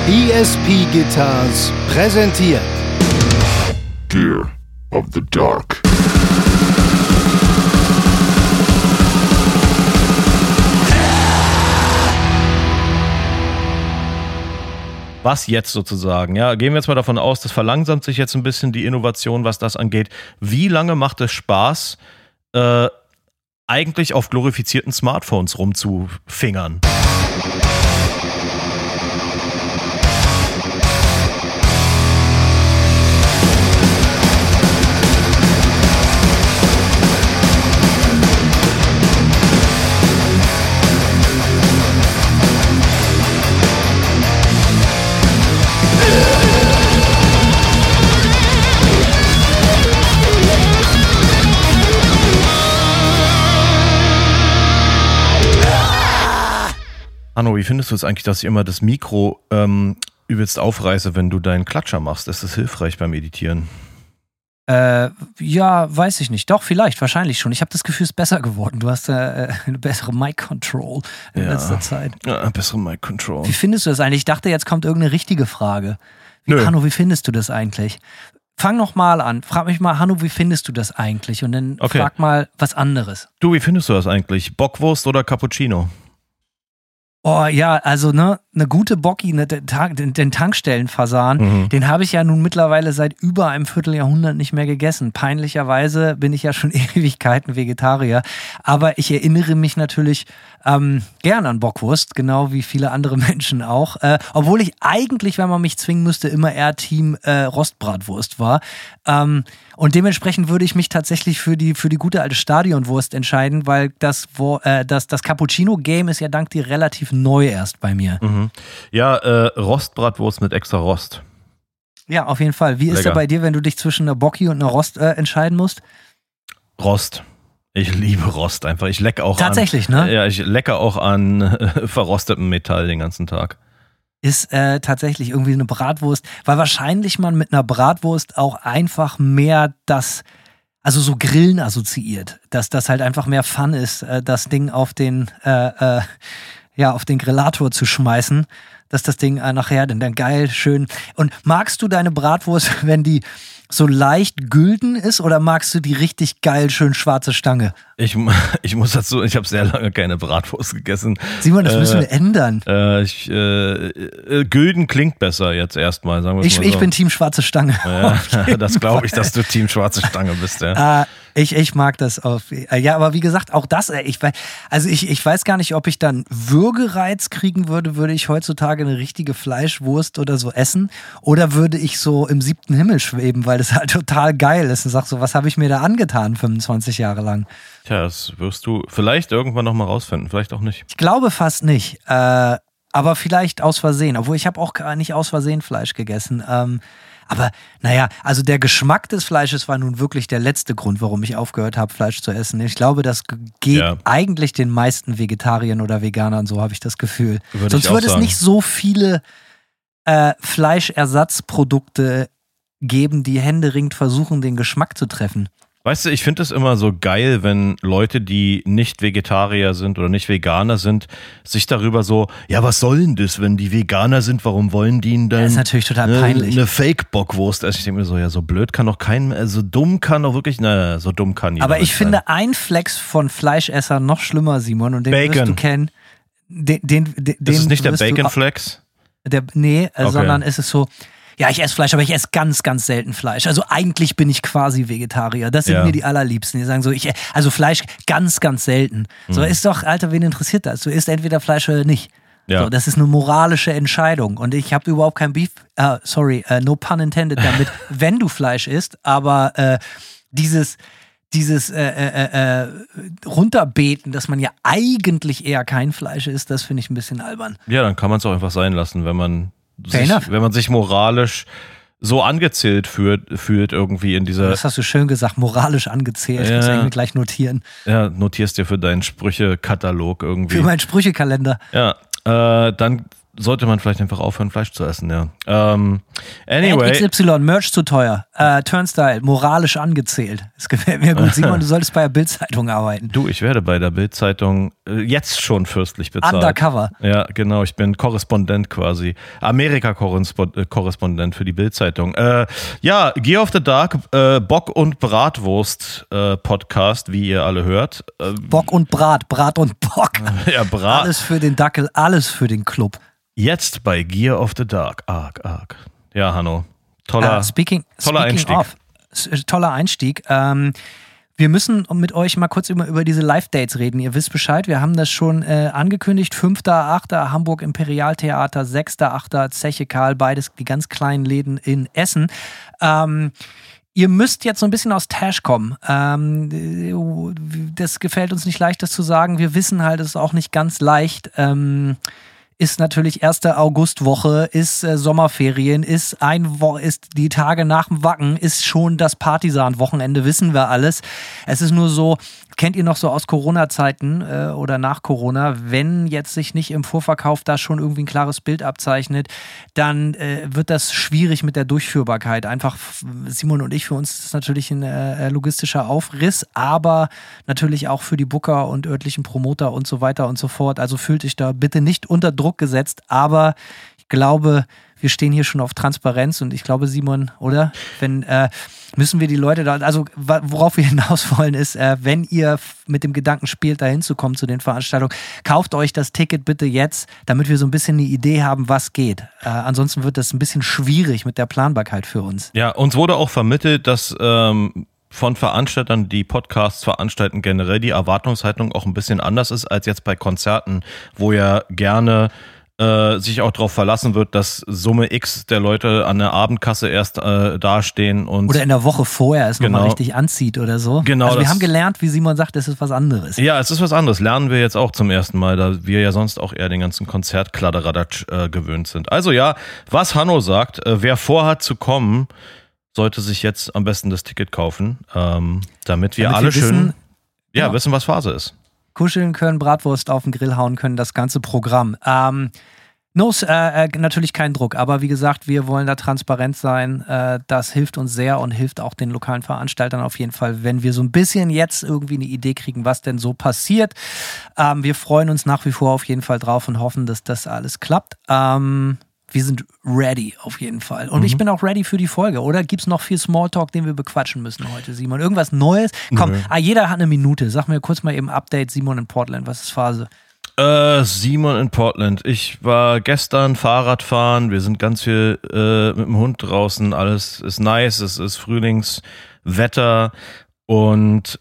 ESP Guitars präsentiert Gear of the Dark. Was jetzt sozusagen? Ja, gehen wir jetzt mal davon aus, das verlangsamt sich jetzt ein bisschen die Innovation, was das angeht. Wie lange macht es Spaß, eigentlich auf glorifizierten Smartphones rumzufingern? Hanno, wie findest du es eigentlich, dass ich immer das Mikro übelst aufreiße, wenn du deinen Klatscher machst? Ist das hilfreich beim Editieren? Ja, weiß ich nicht. Doch, vielleicht, wahrscheinlich schon. Ich habe das Gefühl, es ist besser geworden. Du hast eine bessere Mic-Control in letzter Zeit. Ja, bessere Mic-Control. Wie findest du das eigentlich? Ich dachte, jetzt kommt irgendeine richtige Frage. Nö. Hanno, wie findest du das eigentlich? Fang noch mal an. Frag mich mal, Hanno, wie findest du das eigentlich? Und dann frag mal was anderes. Du, wie findest du das eigentlich? Bockwurst oder Cappuccino? Oh ja, also eine gute Bocki, den Tankstellenfasan, den habe ich ja nun mittlerweile seit über einem Vierteljahrhundert nicht mehr gegessen. Peinlicherweise bin ich ja schon Ewigkeiten Vegetarier, aber ich erinnere mich natürlich gern an Bockwurst, genau wie viele andere Menschen auch, obwohl ich eigentlich, wenn man mich zwingen müsste, immer eher Team Rostbratwurst war. Und dementsprechend würde ich mich tatsächlich für die gute alte Stadionwurst entscheiden, weil das Cappuccino-Game ist ja dank dir relativ neu erst bei mir. Mhm. Ja, Rostbratwurst mit extra Rost. Ja, auf jeden Fall. Wie ist der bei dir, wenn du dich zwischen einer Bocki und einer Rost entscheiden musst? Rost. Ich liebe Rost einfach. Ich lecke auch tatsächlich, ne? Ja, ich lecke auch an verrostetem Metall den ganzen Tag. Ist tatsächlich irgendwie eine Bratwurst, weil wahrscheinlich man mit einer Bratwurst auch einfach mehr also so Grillen assoziiert, dass das halt einfach mehr Fun ist, das Ding auf den Grillator zu schmeißen, dass das Ding nachher dann geil, schön. Und magst du deine Bratwurst, wenn die so leicht gülden ist, oder magst du die richtig geil, schön schwarze Stange? Ich muss dazu, ich habe sehr lange keine Bratwurst gegessen. Simon, das müssen wir ändern. Gülden klingt besser jetzt erstmal, sagen wir mal so. Ich bin Team schwarze Stange. Ja, das glaube ich, dass du Team schwarze Stange bist, ja. Ich mag das auf. Ja, aber wie gesagt, auch das, ich weiß gar nicht, ob ich dann Würgereiz kriegen würde ich heutzutage eine richtige Fleischwurst oder so essen, oder würde ich so im 7. Himmel schweben, weil das halt total geil ist und sag so, was habe ich mir da angetan 25 Jahre lang? Tja, das wirst du vielleicht irgendwann nochmal rausfinden, vielleicht auch nicht. Ich glaube fast nicht, aber vielleicht aus Versehen, obwohl ich habe auch gar nicht aus Versehen Fleisch gegessen. Aber naja, also der Geschmack des Fleisches war nun wirklich der letzte Grund, warum ich aufgehört habe, Fleisch zu essen. Ich glaube, das geht eigentlich den meisten Vegetariern oder Veganern, so habe ich das Gefühl. Sonst würde es nicht so viele Fleischersatzprodukte geben, die händeringend versuchen, den Geschmack zu treffen. Weißt du, ich finde es immer so geil, wenn Leute, die nicht Vegetarier sind oder nicht Veganer sind, sich darüber so, ja, was soll denn das, wenn die Veganer sind, warum wollen die denn dann das ist natürlich total peinlich. Eine Fake-Bockwurst essen? Ich denke mir so, ja, so blöd kann doch kein, so dumm kann doch wirklich, so dumm kann jeder. Aber ich finde ein Flex von Fleischessern noch schlimmer, Simon, und den wirst du kennen. Das ist nicht der Bacon-Flex? Sondern es ist so, ja, ich esse Fleisch, aber ich esse ganz, ganz selten Fleisch. Also eigentlich bin ich quasi Vegetarier. Das sind mir die allerliebsten. Die sagen so, also Fleisch ganz, ganz selten. So, ist doch, Alter, wen interessiert das? Du isst entweder Fleisch oder nicht. Ja. So, das ist eine moralische Entscheidung. Und ich habe überhaupt kein Beef, no pun intended damit, wenn du Fleisch isst. Aber dieses Runterbeten, dass man ja eigentlich eher kein Fleisch isst, das finde ich ein bisschen albern. Ja, dann kann man es auch einfach sein lassen, wenn man sich moralisch so angezählt fühlt irgendwie in dieser... Das hast du schön gesagt, moralisch angezählt. Das muss ich mir gleich notieren. Ja, notierst dir für deinen Sprüchekatalog irgendwie. Für meinen Sprüchekalender. Ja, dann sollte man vielleicht einfach aufhören, Fleisch zu essen, ja. Anyway. XY, Merch zu teuer. Turnstyle, moralisch angezählt. Das gefällt mir gut. Simon, du solltest bei der Bild-Zeitung arbeiten. Du, ich werde bei der Bild-Zeitung jetzt schon fürstlich bezahlt. Undercover. Ja, genau. Ich bin Korrespondent quasi. Amerika-Korrespondent für die Bild-Zeitung. Ja, Gear of the Dark, Bock- und Bratwurst-Podcast, wie ihr alle hört. Bock und Brat und Bock. Ja, Brat. Alles für den Dackel, alles für den Club. Jetzt bei Gear of the Dark. Arg. Ja, Hanno. Toller Einstieg. Toller Einstieg. Wir müssen mit euch mal kurz über diese Live-Dates reden. Ihr wisst Bescheid, wir haben das schon angekündigt. 5.8. Hamburg Imperialtheater, 6.8. Zeche Karl, beides die ganz kleinen Läden in Essen. Ihr müsst jetzt so ein bisschen aus Tash kommen. Das gefällt uns nicht leicht, das zu sagen. Wir wissen halt, es ist auch nicht ganz leicht. Ist natürlich 1. Augustwoche, ist Sommerferien, ist die Tage nach dem Wacken, ist schon das Partisan-Wochenende, wissen wir alles. Es ist nur so, kennt ihr noch so aus Corona-Zeiten oder nach Corona, wenn jetzt sich nicht im Vorverkauf da schon irgendwie ein klares Bild abzeichnet, dann wird das schwierig mit der Durchführbarkeit. Einfach Simon und ich, für uns ist das natürlich ein logistischer Aufriss, aber natürlich auch für die Booker und örtlichen Promoter und so weiter und so fort. Also fühlt euch da bitte nicht unter Druck gesetzt, aber ich glaube, wir stehen hier schon auf Transparenz und ich glaube, Simon, oder? Müssen wir die Leute da, also worauf wir hinaus wollen ist, wenn ihr mit dem Gedanken spielt, da hinzukommen zu den Veranstaltungen, kauft euch das Ticket bitte jetzt, damit wir so ein bisschen eine Idee haben, was geht. Ansonsten wird das ein bisschen schwierig mit der Planbarkeit für uns. Ja, uns wurde auch vermittelt, dass von Veranstaltern, die Podcasts veranstalten, generell die Erwartungshaltung auch ein bisschen anders ist als jetzt bei Konzerten, wo ja gerne sich auch darauf verlassen wird, dass Summe X der Leute an der Abendkasse erst dastehen und oder in der Woche vorher es nochmal richtig anzieht oder so. Genau. Also wir haben gelernt, wie Simon sagt, es ist was anderes. Ja, es ist was anderes. Lernen wir jetzt auch zum ersten Mal, da wir ja sonst auch eher den ganzen Konzertkladderadatsch gewöhnt sind. Also ja, was Hanno sagt, wer vorhat zu kommen, sollte sich jetzt am besten das Ticket kaufen, damit wir alle schön wissen, was Phase ist. Kuscheln können, Bratwurst auf den Grill hauen können, das ganze Programm. Natürlich kein Druck, aber wie gesagt, wir wollen da transparent sein. Das hilft uns sehr und hilft auch den lokalen Veranstaltern auf jeden Fall, wenn wir so ein bisschen jetzt irgendwie eine Idee kriegen, was denn so passiert. Wir freuen uns nach wie vor auf jeden Fall drauf und hoffen, dass das alles klappt. Wir sind ready auf jeden Fall. Und ich bin auch ready für die Folge, oder? Gibt's noch viel Smalltalk, den wir bequatschen müssen heute, Simon? Irgendwas Neues? Komm, jeder hat eine Minute. Sag mir kurz mal eben Update, Simon in Portland. Was ist Phase? Simon in Portland. Ich war gestern Fahrradfahren. Wir sind ganz viel mit dem Hund draußen. Alles ist nice. Es ist Frühlingswetter. Und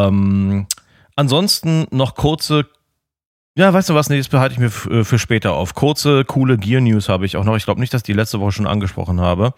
ansonsten noch kurze. Ja, weißt du was? Nee, das behalte ich mir für später auf. Kurze, coole Gear-News habe ich auch noch. Ich glaube nicht, dass ich die letzte Woche schon angesprochen habe.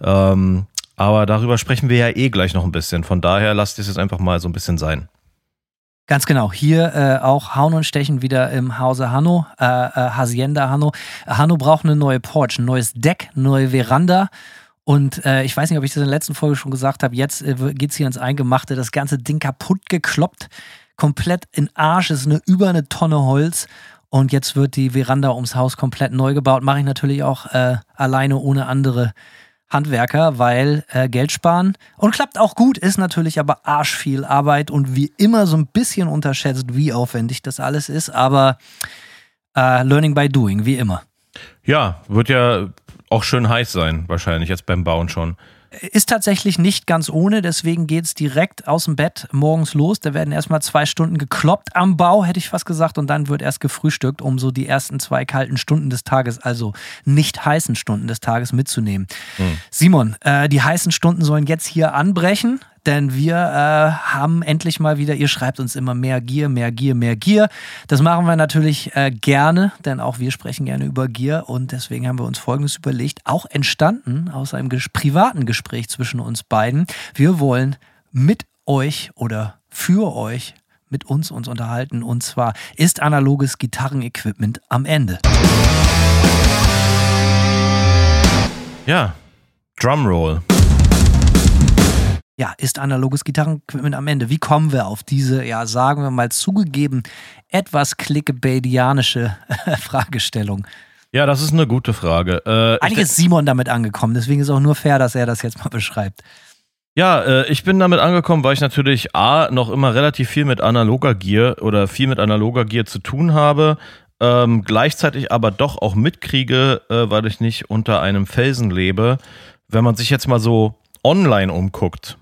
Aber darüber sprechen wir ja gleich noch ein bisschen. Von daher lasst es jetzt einfach mal so ein bisschen sein. Ganz genau. Hier auch Hauen und Stechen wieder im Hause Hanno. Hacienda Hanno. Hanno braucht eine neue Porch, ein neues Deck, neue Veranda. Und ich weiß nicht, ob ich das in der letzten Folge schon gesagt habe. Jetzt geht's hier ins Eingemachte. Das ganze Ding kaputt gekloppt. Komplett in Arsch, ist über eine Tonne Holz und jetzt wird die Veranda ums Haus komplett neu gebaut. Mache ich natürlich auch alleine ohne andere Handwerker, weil Geld sparen und klappt auch gut, ist natürlich aber arschviel Arbeit und wie immer so ein bisschen unterschätzt, wie aufwendig das alles ist, aber learning by doing, wie immer. Ja, wird ja auch schön heiß sein, wahrscheinlich jetzt beim Bauen schon. Ist tatsächlich nicht ganz ohne, deswegen geht es direkt aus dem Bett morgens los. Da werden erstmal 2 Stunden gekloppt am Bau, hätte ich fast gesagt, und dann wird erst gefrühstückt, um so die ersten 2 kalten Stunden des Tages, also nicht heißen Stunden des Tages mitzunehmen. Simon, die heißen Stunden sollen jetzt hier anbrechen, denn wir haben endlich mal wieder, ihr schreibt uns immer mehr Gear, mehr Gear, mehr Gear. Das machen wir natürlich gerne, denn auch wir sprechen gerne über Gear und deswegen haben wir uns Folgendes überlegt, auch entstanden aus einem privaten Gespräch zwischen uns beiden. Wir wollen mit euch oder für euch mit uns unterhalten und zwar ist analoges Gitarrenequipment am Ende. Ja, Drumroll. Ja, ist analoges Gitarrenequipment am Ende. Wie kommen wir auf diese, ja, sagen wir mal zugegeben, etwas clickbaitianische Fragestellung? Ja, das ist eine gute Frage. Eigentlich ist Simon damit angekommen, deswegen ist auch nur fair, dass er das jetzt mal beschreibt. Ja, ich bin damit angekommen, weil ich natürlich noch immer relativ viel mit analoger Gear zu tun habe, gleichzeitig aber doch auch mitkriege, weil ich nicht unter einem Felsen lebe, wenn man sich jetzt mal so online umguckt,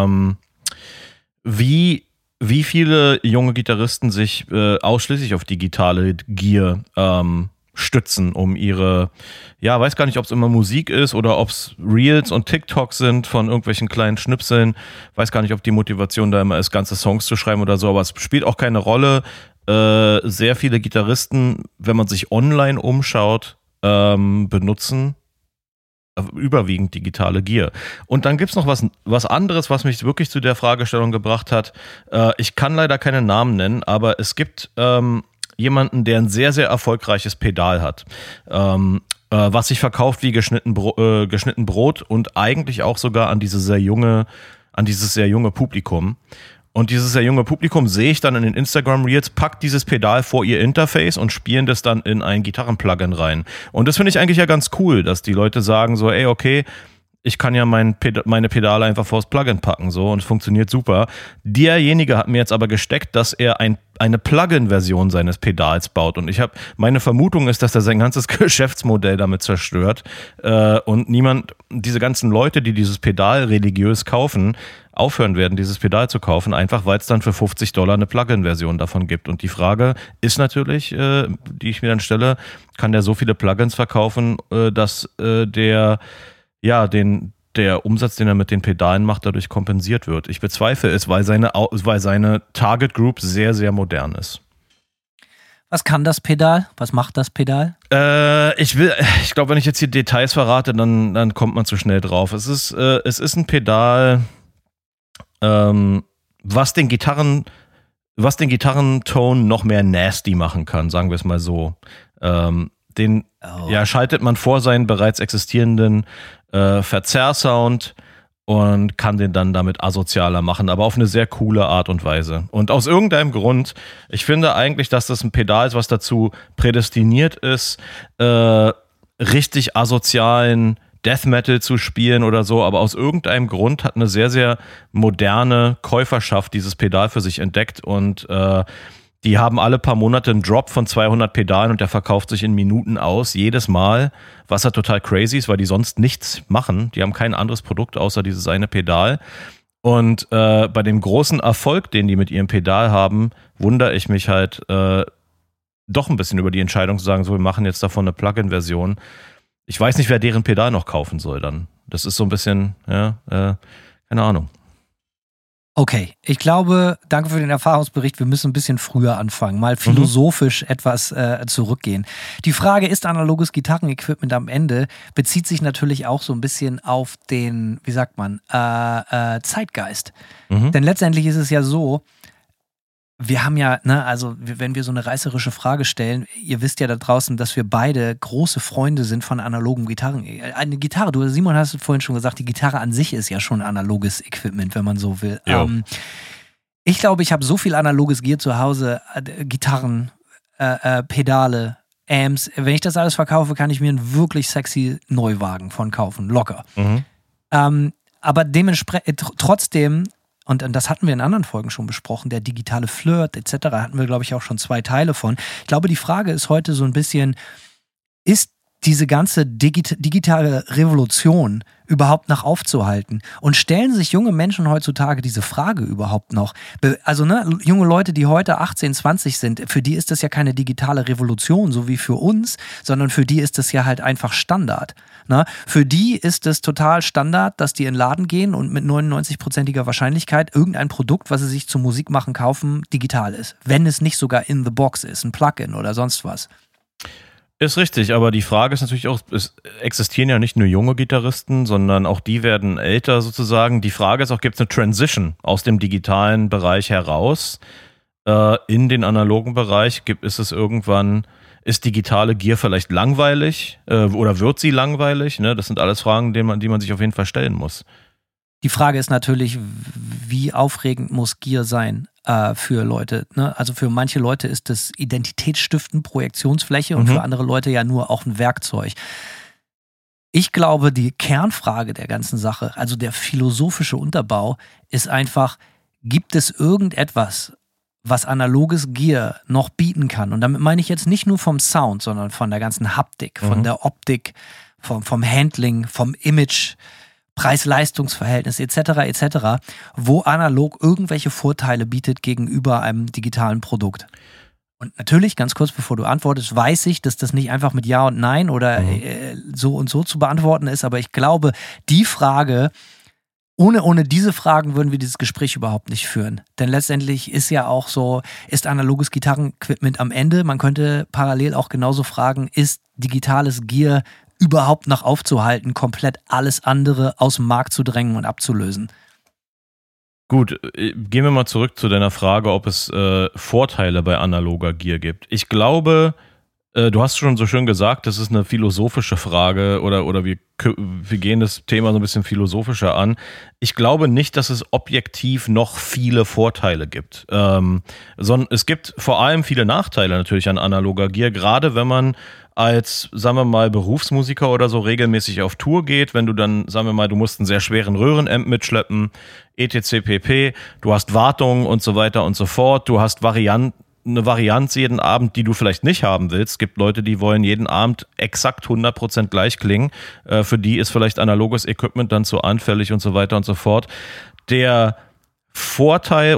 wie viele junge Gitarristen sich ausschließlich auf digitale Gear stützen, um ihre, weiß gar nicht, ob es immer Musik ist oder ob es Reels und TikToks sind von irgendwelchen kleinen Schnipseln, weiß gar nicht, ob die Motivation da immer ist, ganze Songs zu schreiben oder so, aber es spielt auch keine Rolle. Sehr viele Gitarristen, wenn man sich online umschaut, benutzen überwiegend digitale Gear. Und dann gibt's noch was anderes, was mich wirklich zu der Fragestellung gebracht hat. Ich kann leider keine Namen nennen, aber es gibt jemanden, der ein sehr, sehr erfolgreiches Pedal hat, was sich verkauft wie geschnitten Brot und eigentlich auch sogar an dieses sehr junge Publikum. Und dieses sehr junge Publikum sehe ich dann in den Instagram-Reels, packt dieses Pedal vor ihr Interface und spielen das dann in ein Gitarrenplugin rein. Und das finde ich eigentlich ja ganz cool, dass die Leute sagen so, ey, okay, ich kann ja meine Pedale einfach vors Plugin packen so und es funktioniert super. Derjenige hat mir jetzt aber gesteckt, dass er eine Plugin-Version seines Pedals baut und meine Vermutung ist, dass er sein ganzes Geschäftsmodell damit zerstört und diese ganzen Leute, die dieses Pedal religiös kaufen, aufhören werden, dieses Pedal zu kaufen, einfach weil es dann für $50 eine Plugin-Version davon gibt. Und die Frage ist natürlich, die ich mir dann stelle, kann der so viele Plugins verkaufen, dass der Umsatz, den er mit den Pedalen macht, dadurch kompensiert wird. Ich bezweifle es, weil seine Target Group sehr, sehr modern ist. Was kann das Pedal? Was macht das Pedal? Ich glaube, wenn ich jetzt hier Details verrate, dann kommt man zu schnell drauf. Es ist ein Pedal, was den Gitarrenton noch mehr nasty machen kann, sagen wir es mal so. Schaltet man vor seinen bereits existierenden Verzerrsound und kann den dann damit asozialer machen, aber auf eine sehr coole Art und Weise. Und aus irgendeinem Grund, ich finde eigentlich, dass das ein Pedal ist, was dazu prädestiniert ist, richtig asozialen Death Metal zu spielen oder so, aber aus irgendeinem Grund hat eine sehr, sehr moderne Käuferschaft dieses Pedal für sich entdeckt und die haben alle paar Monate einen Drop von 200 Pedalen und der verkauft sich in Minuten aus, jedes Mal, was halt total crazy ist, weil die sonst nichts machen. Die haben kein anderes Produkt außer dieses eine Pedal. Und bei dem großen Erfolg, den die mit ihrem Pedal haben, wundere ich mich halt doch ein bisschen über die Entscheidung zu sagen, so, wir machen jetzt davon eine Plugin-Version. Ich weiß nicht, wer deren Pedal noch kaufen soll dann. Das ist so ein bisschen, keine Ahnung. Okay, ich glaube, danke für den Erfahrungsbericht. Wir müssen ein bisschen früher anfangen, mal philosophisch etwas zurückgehen. Die Frage, ist analoges Gitarrenequipment am Ende, bezieht sich natürlich auch so ein bisschen auf den, wie sagt man, Zeitgeist. Denn letztendlich ist es ja so, wir haben ja, wenn wir so eine reißerische Frage stellen, ihr wisst ja da draußen, dass wir beide große Freunde sind von analogen Gitarren. Eine Gitarre, Simon hast vorhin schon gesagt, die Gitarre an sich ist ja schon analoges Equipment, wenn man so will. Ich glaube, ich habe so viel analoges Gear zu Hause, Gitarren, Pedale, Amps. Wenn ich das alles verkaufe, kann ich mir einen wirklich sexy Neuwagen von kaufen, locker. Aber dementsprechend trotzdem, und das hatten wir in anderen Folgen schon besprochen, der digitale Flirt etc., hatten wir, glaube ich, auch schon 2 Teile von. Ich glaube, die Frage ist heute so ein bisschen, ist diese ganze digitale Revolution überhaupt noch aufzuhalten? Und stellen sich junge Menschen heutzutage diese Frage überhaupt noch? Also junge Leute, die heute 18, 20 sind, für die ist das ja keine digitale Revolution, so wie für uns, sondern für die ist das ja halt einfach Standard. Für die ist es total Standard, dass die in den Laden gehen und mit 99%iger Wahrscheinlichkeit irgendein Produkt, was sie sich zum Musikmachen kaufen, digital ist. Wenn es nicht sogar in the box ist, ein Plugin oder sonst was. Ist richtig, aber die Frage ist natürlich auch, es existieren ja nicht nur junge Gitarristen, sondern auch die werden älter sozusagen. Die Frage ist auch, gibt es eine Transition aus dem digitalen Bereich heraus in den analogen Bereich? Ist digitale Gear vielleicht langweilig oder wird sie langweilig? Ne? Das sind alles Fragen, die man sich auf jeden Fall stellen muss. Die Frage ist natürlich, wie aufregend muss Gear sein für Leute. Ne? Also für manche Leute ist das Identitätsstiftend, Projektionsfläche und für andere Leute ja nur auch ein Werkzeug. Ich glaube, die Kernfrage der ganzen Sache, also der philosophische Unterbau, ist einfach, gibt es irgendetwas, was analoges Gear noch bieten kann? Und damit meine ich jetzt nicht nur vom Sound, sondern von der ganzen Haptik, von der Optik, vom Handling, vom Image, Preis-Leistungs-Verhältnis etc., wo analog irgendwelche Vorteile bietet gegenüber einem digitalen Produkt. Und natürlich, ganz kurz bevor du antwortest, weiß ich, dass das nicht einfach mit Ja und Nein oder so und so zu beantworten ist, aber ich glaube, die Frage, ohne diese Fragen würden wir dieses Gespräch überhaupt nicht führen. Denn letztendlich ist ja auch so, ist analoges Gitarrenequipment am Ende? Man könnte parallel auch genauso fragen, ist digitales Gear überhaupt noch aufzuhalten, komplett alles andere aus dem Markt zu drängen und abzulösen? Gut, gehen wir mal zurück zu deiner Frage, ob es Vorteile bei analoger Gear gibt. Ich glaube, du hast schon so schön gesagt, das ist eine philosophische Frage oder wir gehen das Thema so ein bisschen philosophischer an. Ich glaube nicht, dass es objektiv noch viele Vorteile gibt, sondern es gibt vor allem viele Nachteile natürlich an analoger Gear, gerade wenn man als, sagen wir mal, Berufsmusiker oder so regelmäßig auf Tour geht, wenn du dann, sagen wir mal, du musst einen sehr schweren Röhrenamp mitschleppen, etc. pp., du hast Wartungen und so weiter und so fort, du hast eine Varianz jeden Abend, die du vielleicht nicht haben willst. Es gibt Leute, die wollen jeden Abend exakt 100% gleich klingen. Für die ist vielleicht analoges Equipment dann zu anfällig und so weiter und so fort. Der Vorteil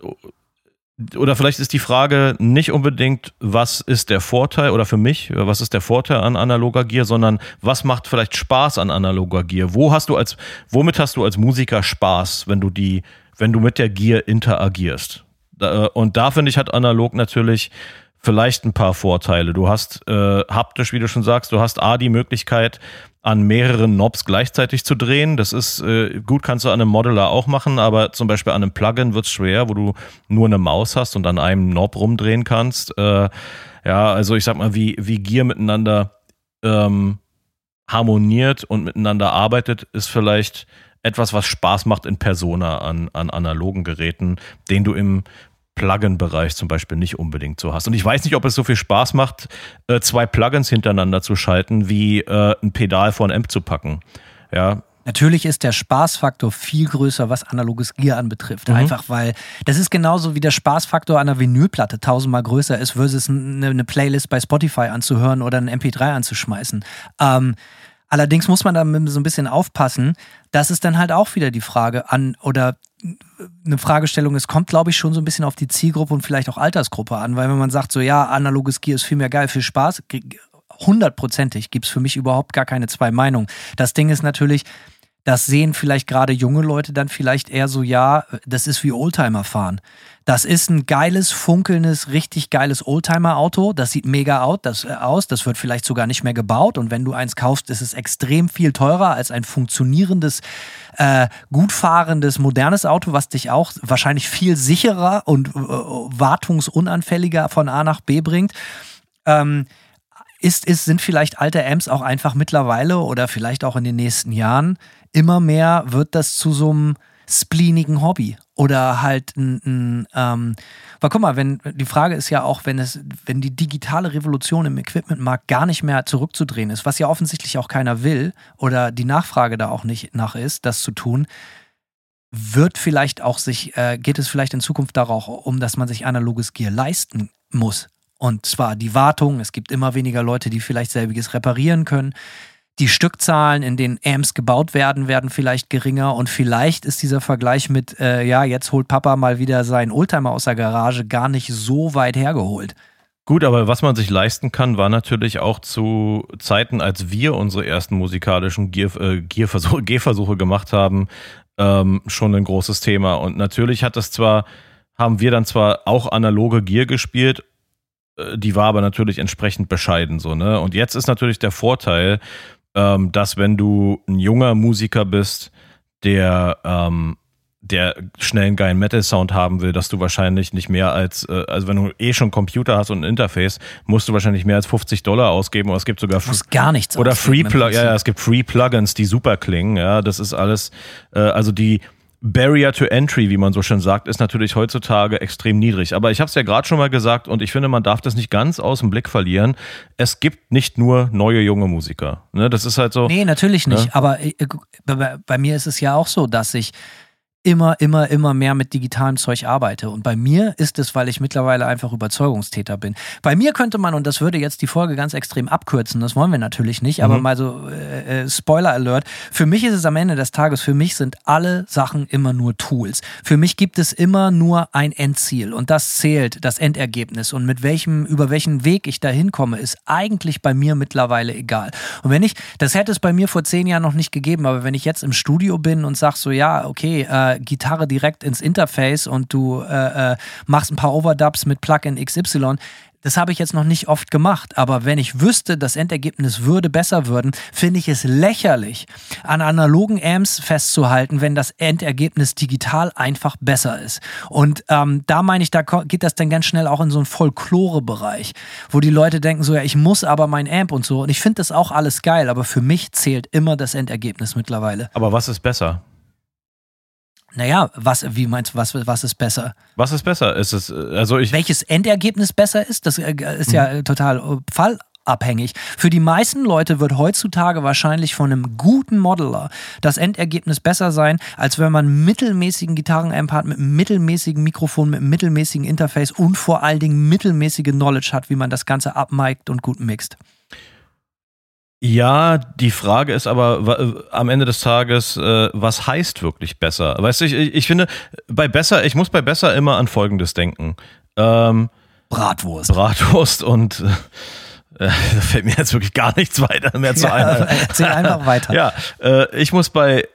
oder vielleicht ist die Frage nicht unbedingt, was ist der Vorteil oder für mich, was ist der Vorteil an analoger Gear, sondern was macht vielleicht Spaß an analoger Gear? Womit hast du als Musiker Spaß, wenn du mit der Gear interagierst? Und da finde ich, hat analog natürlich vielleicht ein paar Vorteile. Du hast haptisch, wie du schon sagst, du hast die Möglichkeit, an mehreren Knobs gleichzeitig zu drehen. Das ist gut, kannst du an einem Modeler auch machen, aber zum Beispiel an einem Plugin wird es schwer, wo du nur eine Maus hast und an einem Knob rumdrehen kannst. Also ich sag mal, wie Gear miteinander harmoniert und miteinander arbeitet, ist vielleicht etwas, was Spaß macht in Persona an analogen Geräten, den du im Plugin-Bereich zum Beispiel nicht unbedingt so hast. Und ich weiß nicht, ob es so viel Spaß macht, 2 Plugins hintereinander zu schalten, wie ein Pedal vor ein Amp zu packen. Ja. Natürlich ist der Spaßfaktor viel größer, was analoges Gear anbetrifft. Einfach weil das ist genauso wie der Spaßfaktor einer Vinylplatte 1000-mal größer ist, versus eine Playlist bei Spotify anzuhören oder ein MP3 anzuschmeißen. Allerdings muss man da so ein bisschen aufpassen. Das ist dann halt auch wieder die Frage oder eine Fragestellung. Es kommt, glaube ich, schon so ein bisschen auf die Zielgruppe und vielleicht auch Altersgruppe an, weil wenn man sagt, so ja, analoges Gear ist viel mehr geil, viel Spaß, 100%ig gibt es für mich überhaupt gar keine zwei Meinungen. Das Ding ist natürlich, das sehen vielleicht gerade junge Leute dann vielleicht eher so, ja, das ist wie Oldtimer fahren. Das ist ein geiles, funkelndes, richtig geiles Oldtimer-Auto. Das sieht mega aus. Das wird vielleicht sogar nicht mehr gebaut. Und wenn du eins kaufst, ist es extrem viel teurer als ein funktionierendes, gut fahrendes, modernes Auto, was dich auch wahrscheinlich viel sicherer und wartungsunanfälliger von A nach B bringt. Sind vielleicht alte Amps auch einfach mittlerweile oder vielleicht auch in den nächsten Jahren immer mehr wird das zu so einem spleenigen Hobby oder halt weil guck mal, die Frage ist ja auch, wenn die digitale Revolution im Equipmentmarkt gar nicht mehr zurückzudrehen ist, was ja offensichtlich auch keiner will oder die Nachfrage da auch nicht nach ist, das zu tun, geht es vielleicht in Zukunft darauf um, dass man sich analoges Gear leisten muss. Und zwar die Wartung, es gibt immer weniger Leute, die vielleicht selbiges reparieren können. Die Stückzahlen, in denen Amps gebaut werden vielleicht geringer. Und vielleicht ist dieser Vergleich mit, jetzt holt Papa mal wieder seinen Oldtimer aus der Garage gar nicht so weit hergeholt. Gut, aber was man sich leisten kann, war natürlich auch zu Zeiten, als wir unsere ersten musikalischen Gehversuche gemacht haben, schon ein großes Thema. Und natürlich haben wir dann zwar auch analoge Gear gespielt, die war aber natürlich entsprechend bescheiden so, ne? Und jetzt ist natürlich der Vorteil, dass wenn du ein junger Musiker bist, der der schnell einen geilen Metal-Sound haben will, dass du wahrscheinlich nicht mehr als, also wenn du schon Computer hast und ein Interface, musst du wahrscheinlich mehr als $50 ausgeben, oder es gibt sogar gar nichts oder es gibt Free-Plugins, die super klingen, ja, das ist alles, also die Barrier to Entry, wie man so schön sagt, ist natürlich heutzutage extrem niedrig. Aber ich habe es ja gerade schon mal gesagt und ich finde, man darf das nicht ganz aus dem Blick verlieren. Es gibt nicht nur neue junge Musiker. Ne, das ist halt so. Nee, natürlich nicht. Ne? Aber bei mir ist es ja auch so, dass ich immer mehr mit digitalem Zeug arbeite. Und bei mir ist es, weil ich mittlerweile einfach Überzeugungstäter bin. Bei mir könnte man, und das würde jetzt die Folge ganz extrem abkürzen, das wollen wir natürlich nicht, aber mal so Spoiler Alert, für mich ist es am Ende des Tages, für mich sind alle Sachen immer nur Tools. Für mich gibt es immer nur ein Endziel und das zählt, das Endergebnis. Und über welchen Weg ich da hinkomme, ist eigentlich bei mir mittlerweile egal. Und das hätte es bei mir vor 10 Jahren noch nicht gegeben, aber wenn ich jetzt im Studio bin und sag so, ja, okay, Gitarre direkt ins Interface und du machst ein paar Overdubs mit Plugin XY. Das habe ich jetzt noch nicht oft gemacht, aber wenn ich wüsste, das Endergebnis würde besser werden, finde ich es lächerlich, an analogen Amps festzuhalten, wenn das Endergebnis digital einfach besser ist. Und da meine ich, da geht das dann ganz schnell auch in so einen Folklore-Bereich, wo die Leute denken so, ja, ich muss aber mein Amp und so. Und ich finde das auch alles geil, aber für mich zählt immer das Endergebnis mittlerweile. Aber was ist besser? Naja, wie meinst du, was ist besser? Was ist besser? Ist es, welches Endergebnis besser ist? Das ist ja total fallabhängig. Für die meisten Leute wird heutzutage wahrscheinlich von einem guten Modeler das Endergebnis besser sein, als wenn man einen mittelmäßigen Gitarrenamp hat, mit einem mittelmäßigen Mikrofon, mit einem mittelmäßigen Interface und vor allen Dingen mittelmäßige Knowledge hat, wie man das Ganze abmikt und gut mixt. Ja, die Frage ist aber am Ende des Tages, was heißt wirklich besser? Weißt du, ich finde, ich muss bei besser immer an Folgendes denken. Bratwurst und da fällt mir jetzt wirklich gar nichts weiter mehr zu ein. Erzähl einfach weiter. Ja, ich muss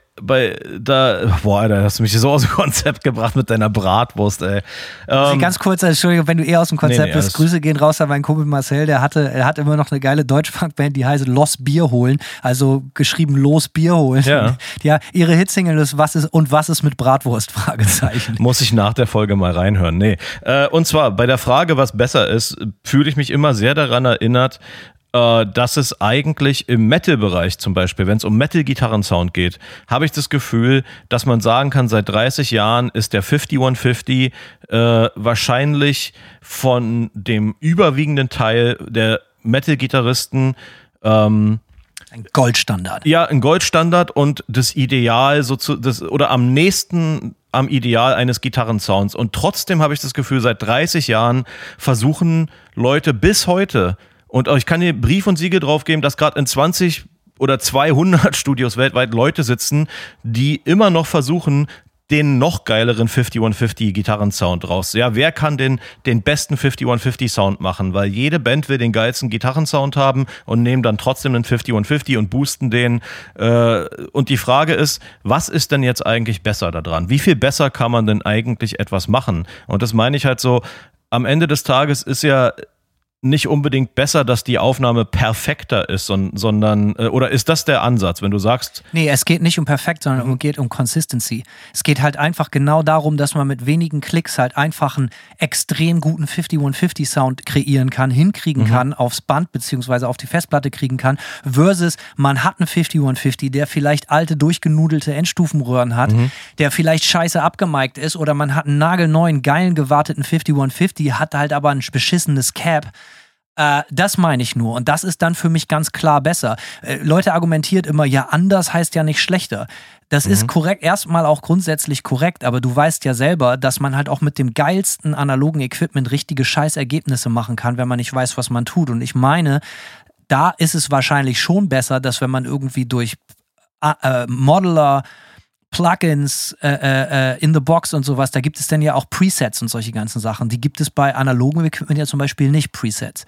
da hast du mich so aus dem Konzept gebracht mit deiner Bratwurst, ey. Ganz kurz, Entschuldigung, wenn du aus dem Konzept bist, Grüße gehen raus an meinen Kumpel Marcel, er hat immer noch eine geile Deutschpunk-Band, die heißt Los Bier holen, also geschrieben Los Bier holen. Ja, ihre Hitsingle ist Was ist mit Bratwurst? Fragezeichen. Muss ich nach der Folge mal reinhören. Nee. Und zwar, bei der Frage, was besser ist, fühle ich mich immer sehr daran erinnert, dass es eigentlich im Metal-Bereich zum Beispiel, wenn es um Metal-Gitarrensound geht, habe ich das Gefühl, dass man sagen kann, seit 30 Jahren ist der 5150 wahrscheinlich von dem überwiegenden Teil der Metal-Gitarristen ein Goldstandard. Ja, ein Goldstandard und das Ideal, oder am nächsten am Ideal eines Gitarrensounds. Und trotzdem habe ich das Gefühl, seit 30 Jahren versuchen Leute bis heute, und ich kann dir Brief und Siegel drauf geben, dass gerade in 20 oder 200 Studios weltweit Leute sitzen, die immer noch versuchen, den noch geileren 5150 Gitarrensound raus. Ja, wer kann den besten 5150 Sound machen? Weil jede Band will den geilsten Gitarrensound haben und nehmen dann trotzdem den 5150 und boosten den. Und die Frage ist, was ist denn jetzt eigentlich besser daran? Wie viel besser kann man denn eigentlich etwas machen? Und das meine ich halt so, am Ende des Tages ist ja nicht unbedingt besser, dass die Aufnahme perfekter ist, sondern, oder ist das der Ansatz, wenn du sagst? Nee, es geht nicht um perfekt, sondern es geht um Consistency. Es geht halt einfach genau darum, dass man mit wenigen Klicks halt einfach einen extrem guten 5150 Sound kreieren kann, hinkriegen kann, aufs Band beziehungsweise auf die Festplatte kriegen kann, versus man hat einen 5150, der vielleicht alte, durchgenudelte Endstufenröhren hat, der vielleicht scheiße abgemiked ist, oder man hat einen nagelneuen, geilen, gewarteten 5150, hat halt aber ein beschissenes Cap. Das meine ich nur. Und das ist dann für mich ganz klar besser. Leute argumentiert immer, ja, anders heißt ja nicht schlechter. Das ist korrekt, erstmal auch grundsätzlich korrekt, aber du weißt ja selber, dass man halt auch mit dem geilsten analogen Equipment richtige Scheißergebnisse machen kann, wenn man nicht weiß, was man tut. Und ich meine, da ist es wahrscheinlich schon besser, dass wenn man irgendwie durch Modeler, Plugins in the Box und sowas, da gibt es dann ja auch Presets und solche ganzen Sachen. Die gibt es bei analogen Equipment ja zum Beispiel nicht, Presets.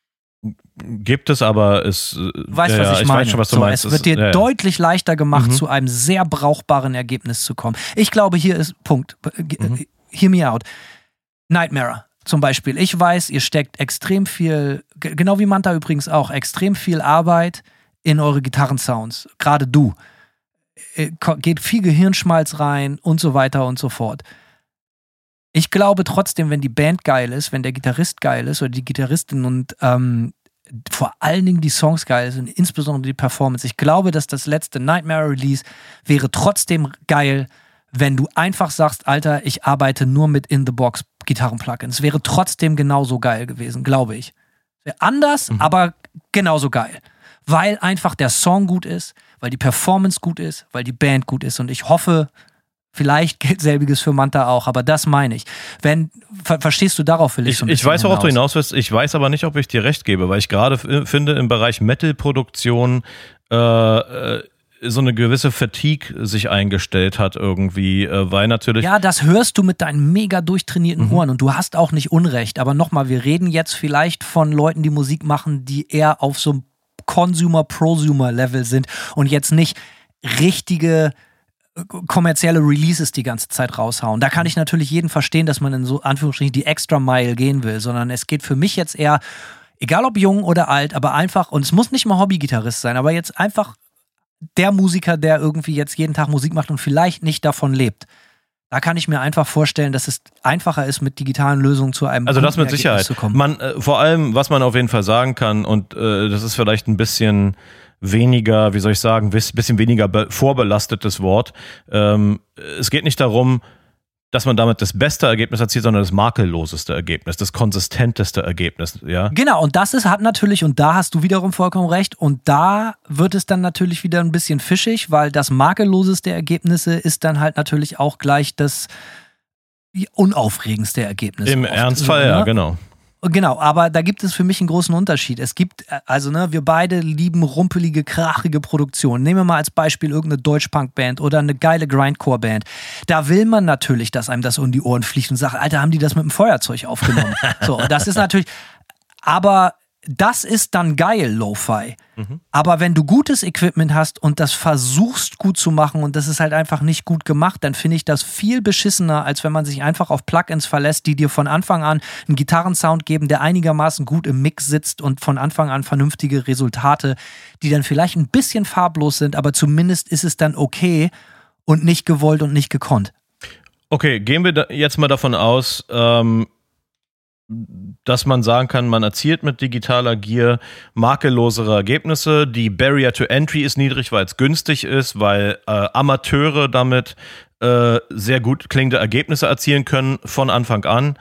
Gibt es, aber es... Weißt, was ich meine? Weiß schon, was du meinst. Es wird dir deutlich leichter gemacht, zu einem sehr brauchbaren Ergebnis zu kommen. Ich glaube, hier ist Punkt. Hear me out. Nightmare zum Beispiel. Ich weiß, ihr steckt extrem viel, genau wie Manta übrigens auch, extrem viel Arbeit in eure Gitarrensounds. Gerade du. geht viel Gehirnschmalz rein und so weiter und so fort. Ich glaube trotzdem, wenn die Band geil ist, wenn der Gitarrist geil ist oder die Gitarristin und vor allen Dingen die Songs geil sind, insbesondere die Performance. Ich glaube, dass das letzte Nightmare-Release wäre trotzdem geil, wenn du einfach sagst, Alter, ich arbeite nur mit In-the-Box-Gitarren-Plugins. Wäre trotzdem genauso geil gewesen, glaube ich. Wäre anders, aber genauso geil. Weil einfach der Song gut ist, weil die Performance gut ist, weil die Band gut ist. Und ich hoffe, vielleicht gilt selbiges für Manta auch, aber das meine ich. Verstehst du, darauf will ich so ein bisschen Ich weiß, worauf du hinaus willst. Ich weiß aber nicht, ob ich dir recht gebe, weil ich gerade finde, im Bereich Metal-Produktion so eine gewisse Fatigue sich eingestellt hat irgendwie, weil natürlich... Ja, das hörst du mit deinen mega durchtrainierten Ohren und du hast auch nicht Unrecht. Aber nochmal, wir reden jetzt vielleicht von Leuten, die Musik machen, die eher auf so einem Consumer-Prosumer-Level sind und jetzt nicht richtige kommerzielle Releases die ganze Zeit raushauen. Da kann ich natürlich jeden verstehen, dass man in so Anführungsstrichen die Extra Mile gehen will, sondern es geht für mich jetzt eher, egal ob jung oder alt, aber einfach, und es muss nicht mal Hobbygitarrist sein, aber jetzt einfach der Musiker, der irgendwie jetzt jeden Tag Musik macht und vielleicht nicht davon lebt. Da kann ich mir einfach vorstellen, dass es einfacher ist, mit digitalen Lösungen zu einem Also das mit Ergebnis Sicherheit. zu kommen. Man, vor allem, was man auf jeden Fall sagen kann, und das ist vielleicht ein bisschen weniger, wie soll ich sagen, bisschen weniger vorbelastetes Wort. Es geht nicht darum, dass man damit das beste Ergebnis erzielt, sondern das makelloseste Ergebnis, das konsistenteste Ergebnis, ja. Genau, und hat natürlich, und da hast du wiederum vollkommen recht, und da wird es dann natürlich wieder ein bisschen fischig, weil das makelloseste Ergebnisse ist dann halt natürlich auch gleich das unaufregendste Ergebnis. Im Ernstfall, ja, genau. Genau, aber da gibt es für mich einen großen Unterschied. Es gibt, also wir beide lieben rumpelige, krachige Produktionen. Nehmen wir mal als Beispiel irgendeine Deutsch-Punk-Band oder eine geile Grindcore-Band. Da will man natürlich, dass einem das um die Ohren fliegt und sagt, Alter, haben die das mit dem Feuerzeug aufgenommen? So, das ist natürlich, aber das ist dann geil, Lo-Fi. Aber wenn du gutes Equipment hast und das versuchst gut zu machen und das ist halt einfach nicht gut gemacht, dann finde ich das viel beschissener, als wenn man sich einfach auf Plugins verlässt, die dir von Anfang an einen Gitarrensound geben, der einigermaßen gut im Mix sitzt und von Anfang an vernünftige Resultate, die dann vielleicht ein bisschen farblos sind, aber zumindest ist es dann okay und nicht gewollt und nicht gekonnt. Okay, gehen wir jetzt mal davon aus, dass man sagen kann, man erzielt mit digitaler Gear makellosere Ergebnisse. Die Barrier to Entry ist niedrig, weil es günstig ist, weil Amateure damit sehr gut klingende Ergebnisse erzielen können von Anfang an.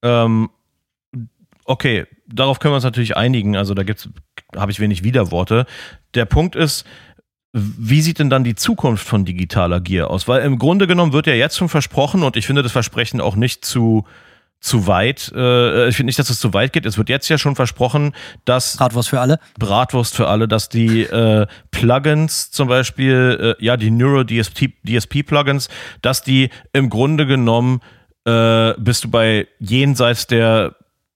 Okay, darauf können wir uns natürlich einigen. Also da habe ich wenig Widerworte. Der Punkt ist, wie sieht denn dann die Zukunft von digitaler Gear aus? Weil im Grunde genommen wird ja jetzt schon versprochen, und ich finde das Versprechen auch nicht zu weit. Ich finde nicht, dass es zu weit geht. Es wird jetzt ja schon versprochen, dass Bratwurst für alle, dass die Plugins zum Beispiel, die Neuro DSP Plugins, dass die im Grunde genommen bist du bei jenseits der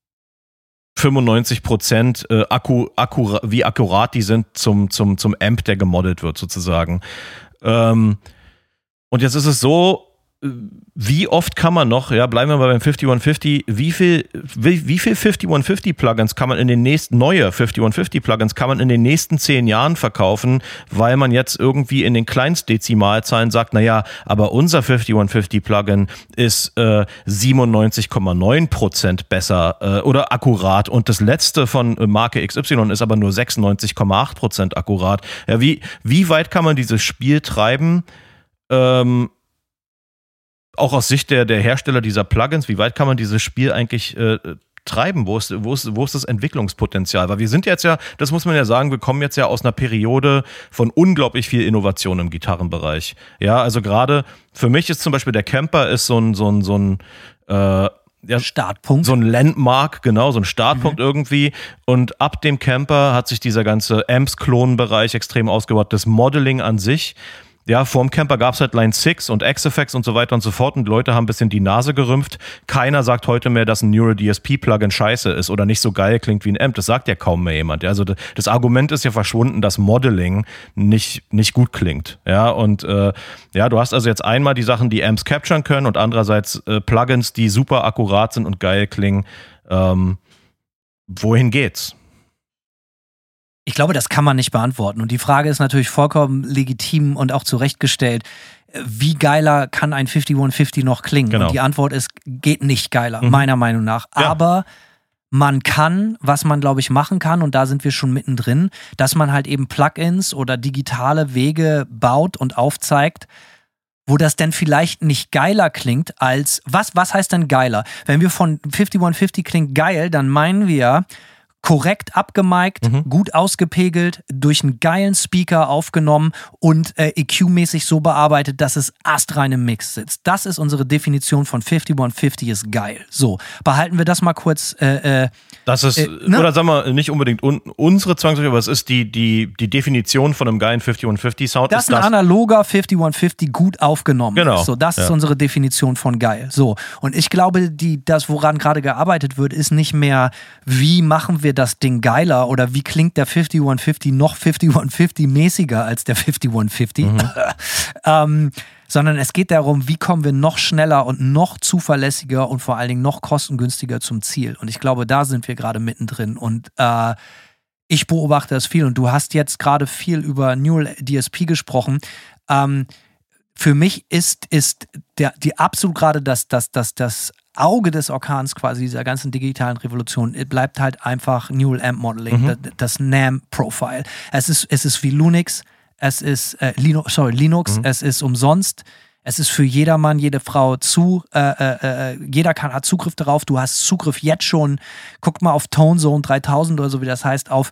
95% wie akkurat die sind zum Amp, der gemoddet wird sozusagen. Und jetzt ist es so, wie oft kann man noch, ja, bleiben wir mal beim 5150, wie viel 5150 Plugins kann man neue 5150 Plugins kann man in den nächsten 10 Jahren verkaufen, weil man jetzt irgendwie in den Kleinstdezimalzahlen sagt, naja, aber unser 5150 Plugin ist 97,9% besser oder akkurat und das letzte von Marke XY ist aber nur 96,8% akkurat. Ja, wie weit kann man dieses Spiel treiben? Auch aus Sicht der Hersteller dieser Plugins, wie weit kann man dieses Spiel eigentlich treiben? Wo ist das Entwicklungspotenzial? Weil wir sind jetzt ja, das muss man ja sagen, wir kommen jetzt ja aus einer Periode von unglaublich viel Innovation im Gitarrenbereich. Ja, also gerade für mich ist zum Beispiel der Camper ist so ein Startpunkt. So ein Landmark, genau, so ein Startpunkt irgendwie. Und ab dem Camper hat sich dieser ganze Amps-Klonenbereich extrem ausgebaut. Das Modeling an sich. Ja, vorm Camper gab es halt Line 6 und X-Effects und so weiter und so fort und die Leute haben ein bisschen die Nase gerümpft. Keiner sagt heute mehr, dass ein Neuro DSP-Plugin scheiße ist oder nicht so geil klingt wie ein Amp. Das sagt ja kaum mehr jemand. Ja, also das Argument ist ja verschwunden, dass Modeling nicht gut klingt. Ja, und du hast also jetzt einmal die Sachen, die Amps capturen können und andererseits Plugins, die super akkurat sind und geil klingen. Wohin geht's? Ich glaube, das kann man nicht beantworten. Und die Frage ist natürlich vollkommen legitim und auch zurechtgestellt. Wie geiler kann ein 5150 noch klingen? Genau. Und die Antwort ist, geht nicht geiler, meiner Meinung nach. Ja. Aber man kann, was man, glaube ich, machen kann, und da sind wir schon mittendrin, dass man halt eben Plugins oder digitale Wege baut und aufzeigt, wo das denn vielleicht nicht geiler klingt als, was heißt denn geiler? Wenn wir von 5150 klingt geil, dann meinen wir korrekt abgemiked, gut ausgepegelt, durch einen geilen Speaker aufgenommen und EQ-mäßig so bearbeitet, dass es astrein im Mix sitzt. Das ist unsere Definition von 5150 ist geil. So, behalten wir das mal kurz. Das ist, oder sagen wir nicht unbedingt unsere zwangsläufig, aber es ist die Definition von einem geilen 5150-Sound. Das ist ein analoger 5150 gut aufgenommen. Genau. So, das ist unsere Definition von geil. So, und ich glaube, das, woran gerade gearbeitet wird, ist nicht mehr, wie machen wir das Ding geiler oder wie klingt der 5150 noch 5150-mäßiger als der 5150, sondern es geht darum, wie kommen wir noch schneller und noch zuverlässiger und vor allen Dingen noch kostengünstiger zum Ziel. Und ich glaube, da sind wir gerade mittendrin. Und ich beobachte das viel und du hast jetzt gerade viel über Neural DSP gesprochen. Für mich ist die absolut gerade das Auge des Orkans quasi dieser ganzen digitalen Revolution bleibt halt einfach Neural Amp Modeling, das NAM-Profile. Es ist wie Linux, es ist Linux, es ist umsonst, es ist für jedermann, jede Frau jeder hat Zugriff darauf, du hast Zugriff jetzt schon, guck mal auf ToneZone 3000 oder so, wie das heißt, auf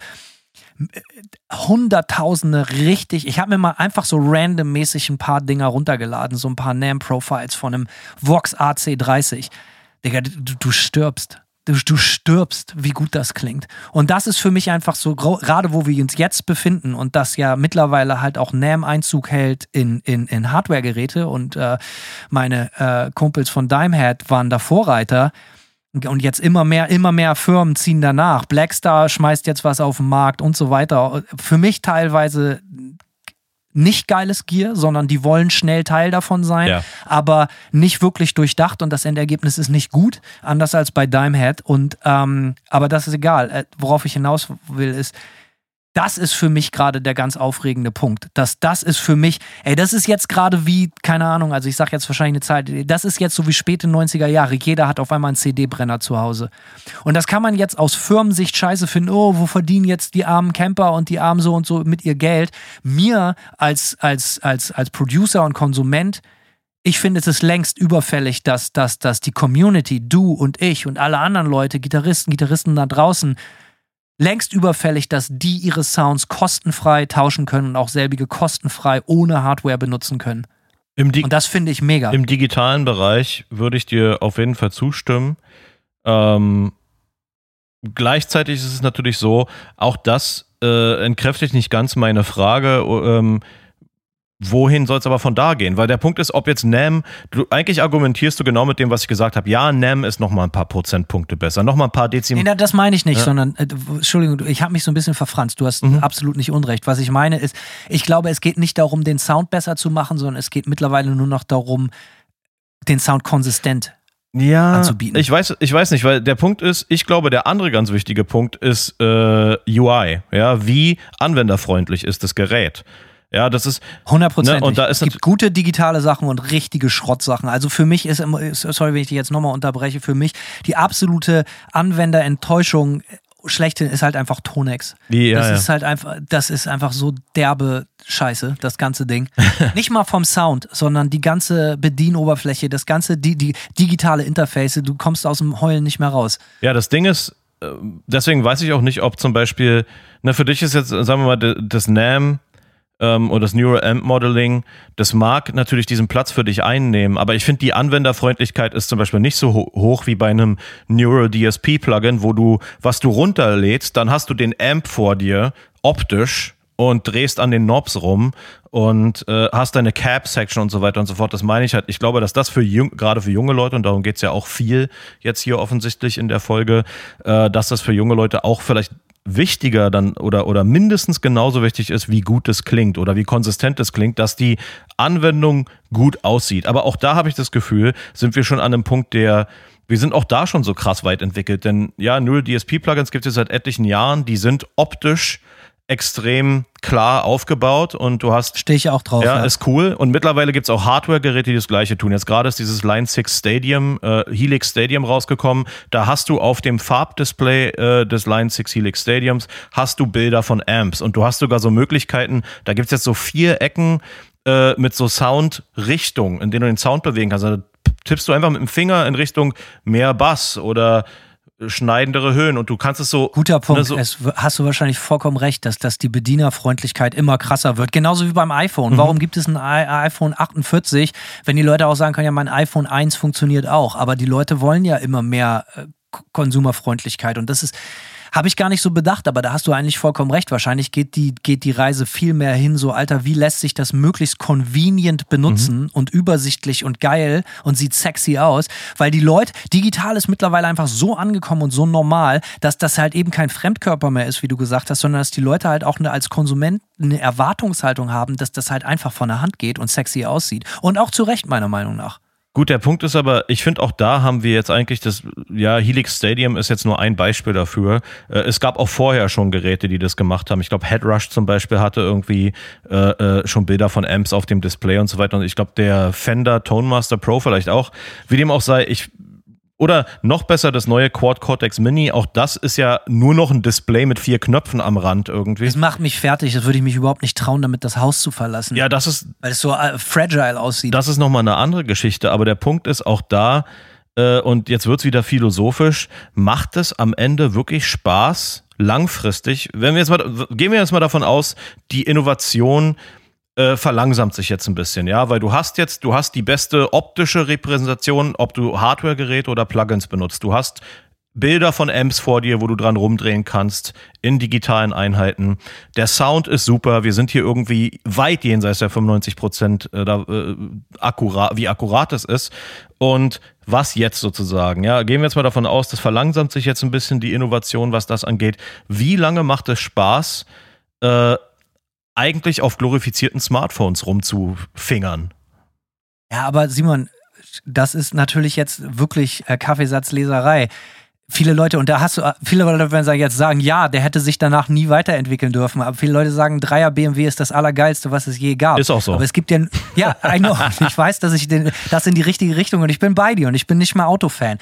Hunderttausende richtig. Ich habe mir mal einfach so randommäßig ein paar Dinger runtergeladen, so ein paar NAM-Profiles von einem Vox AC30. Digga, du stirbst. Du stirbst, wie gut das klingt. Und das ist für mich einfach so, gerade wo wir uns jetzt befinden und das ja mittlerweile halt auch NAM Einzug hält in Hardware-Geräte und meine Kumpels von Dimehead waren da Vorreiter. Und jetzt immer mehr Firmen ziehen danach. Blackstar schmeißt jetzt was auf den Markt und so weiter. Für mich teilweise nicht geiles Gear, sondern die wollen schnell Teil davon sein, aber nicht wirklich durchdacht und das Endergebnis ist nicht gut, anders als bei Dimehead. Aber das ist egal. Worauf ich hinaus will, ist, das ist für mich gerade der ganz aufregende Punkt. Das ist für mich, das ist jetzt gerade wie, keine Ahnung, also ich sag jetzt wahrscheinlich eine Zeit, das ist jetzt so wie späte 90er Jahre. Jeder hat auf einmal einen CD-Brenner zu Hause. Und das kann man jetzt aus Firmensicht scheiße finden, wo verdienen jetzt die armen Camper und die armen so und so mit ihr Geld. Mir als Producer und Konsument, ich finde, es ist längst überfällig, dass die Community, du und ich und alle anderen Leute, Gitarristen da draußen, längst überfällig, dass die ihre Sounds kostenfrei tauschen können und auch selbige kostenfrei ohne Hardware benutzen können. Und das finde ich mega. Im digitalen Bereich würde ich dir auf jeden Fall zustimmen. Gleichzeitig ist es natürlich so, auch das entkräftigt nicht ganz meine Frage, wohin soll es aber von da gehen? Weil der Punkt ist, ob jetzt NAM, eigentlich argumentierst du genau mit dem, was ich gesagt habe. Ja, NAM ist nochmal ein paar Prozentpunkte besser, nochmal ein paar Dezimale. Nee, das meine ich nicht, sondern, Entschuldigung, ich habe mich so ein bisschen verfranst. Du hast absolut nicht Unrecht. Was ich meine ist, ich glaube, es geht nicht darum, den Sound besser zu machen, sondern es geht mittlerweile nur noch darum, den Sound konsistent anzubieten. Ich weiß nicht, weil der Punkt ist, ich glaube, der andere ganz wichtige Punkt ist UI. Ja, wie anwenderfreundlich ist das Gerät? Ja, das ist 100%. Und da es gibt gute digitale Sachen und richtige Schrottsachen. Also für mich ist, sorry, wenn ich dich jetzt nochmal unterbreche, für mich die absolute Anwenderenttäuschung schlechthin ist halt einfach Tonex. Das ist einfach so derbe Scheiße, das ganze Ding. Nicht mal vom Sound, sondern die ganze Bedienoberfläche, das ganze die digitale Interface, du kommst aus dem Heulen nicht mehr raus. Ja, das Ding ist, deswegen weiß ich auch nicht, ob zum Beispiel, für dich ist jetzt, sagen wir mal, das NAM oder das Neural Amp Modeling, das mag natürlich diesen Platz für dich einnehmen, aber ich finde, die Anwenderfreundlichkeit ist zum Beispiel nicht so hoch wie bei einem Neural DSP Plugin, was du runterlädst, dann hast du den Amp vor dir, optisch, und drehst an den Knobs rum und hast deine Cap-Section und so weiter und so fort. Das meine ich halt. Ich glaube, dass das gerade für junge Leute, und darum geht es ja auch viel jetzt hier offensichtlich in der Folge, dass das für junge Leute auch vielleicht wichtiger dann oder mindestens genauso wichtig ist, wie gut es klingt oder wie konsistent es klingt, dass die Anwendung gut aussieht. Aber auch da habe ich das Gefühl, sind wir schon an einem Punkt, wir sind auch da schon so krass weit entwickelt. Denn ja, Neural DSP-Plugins gibt es seit etlichen Jahren, die sind optisch extrem klar aufgebaut und du hast... Stehe ich auch drauf. Ja, ist cool. Und mittlerweile gibt es auch Hardware-Geräte, die das Gleiche tun. Jetzt gerade ist dieses Line 6 Stadium, Helix Stadium rausgekommen. Da hast du auf dem Farbdisplay des Line 6 Helix Stadiums hast du Bilder von Amps. Und du hast sogar so Möglichkeiten, da gibt es jetzt so 4 Ecken mit so Soundrichtungen, in denen du den Sound bewegen kannst. Also tippst du einfach mit dem Finger in Richtung mehr Bass oder schneidendere Höhen und du kannst es so... Guter Punkt, ne, so hast du wahrscheinlich vollkommen recht, dass die Bedienerfreundlichkeit immer krasser wird. Genauso wie beim iPhone. Warum gibt es ein iPhone 48, wenn die Leute auch sagen können, ja, mein iPhone 1 funktioniert auch, aber die Leute wollen ja immer mehr Konsumerfreundlichkeit und das ist... Habe ich gar nicht so bedacht, aber da hast du eigentlich vollkommen recht. Wahrscheinlich geht die Reise viel mehr hin, so Alter, wie lässt sich das möglichst convenient benutzen und übersichtlich und geil und sieht sexy aus, weil die Leute, digital ist mittlerweile einfach so angekommen und so normal, dass das halt eben kein Fremdkörper mehr ist, wie du gesagt hast, sondern dass die Leute halt auch als Konsument eine Erwartungshaltung haben, dass das halt einfach von der Hand geht und sexy aussieht. Und auch zu Recht, meiner Meinung nach. Gut, der Punkt ist aber, ich finde auch da haben wir jetzt eigentlich Helix Stadium ist jetzt nur ein Beispiel dafür. Es gab auch vorher schon Geräte, die das gemacht haben. Ich glaube, Headrush zum Beispiel hatte irgendwie schon Bilder von Amps auf dem Display und so weiter. Und ich glaube, der Fender Tonemaster Pro vielleicht auch. Wie dem auch sei, oder noch besser, das neue Quad Cortex Mini, auch das ist ja nur noch ein Display mit 4 Knöpfen am Rand irgendwie. Das macht mich fertig, das würde ich mich überhaupt nicht trauen, damit das Haus zu verlassen. Ja, das ist... Weil es so fragile aussieht. Das ist nochmal eine andere Geschichte, aber der Punkt ist auch da, und jetzt wird's wieder philosophisch, macht es am Ende wirklich Spaß, langfristig, gehen wir jetzt mal davon aus, die Innovation verlangsamt sich jetzt ein bisschen, ja, weil du hast die beste optische Repräsentation, ob du Hardware-Geräte oder Plugins benutzt. Du hast Bilder von Amps vor dir, wo du dran rumdrehen kannst, in digitalen Einheiten. Der Sound ist super, wir sind hier irgendwie weit jenseits der 95%, wie akkurat es ist. Und was jetzt sozusagen, ja, gehen wir jetzt mal davon aus, das verlangsamt sich jetzt ein bisschen die Innovation, was das angeht. Wie lange macht es Spaß, eigentlich auf glorifizierten Smartphones rumzufingern? Ja, aber Simon, das ist natürlich jetzt wirklich Kaffeesatzleserei. Viele Leute werden jetzt sagen, ja, der hätte sich danach nie weiterentwickeln dürfen. Aber viele Leute sagen, 3er BMW ist das Allergeilste, was es je gab. Ist auch so. Aber es gibt ja, I know, ich weiß, dass ich das in die richtige Richtung und ich bin bei dir und ich bin nicht mal Autofan.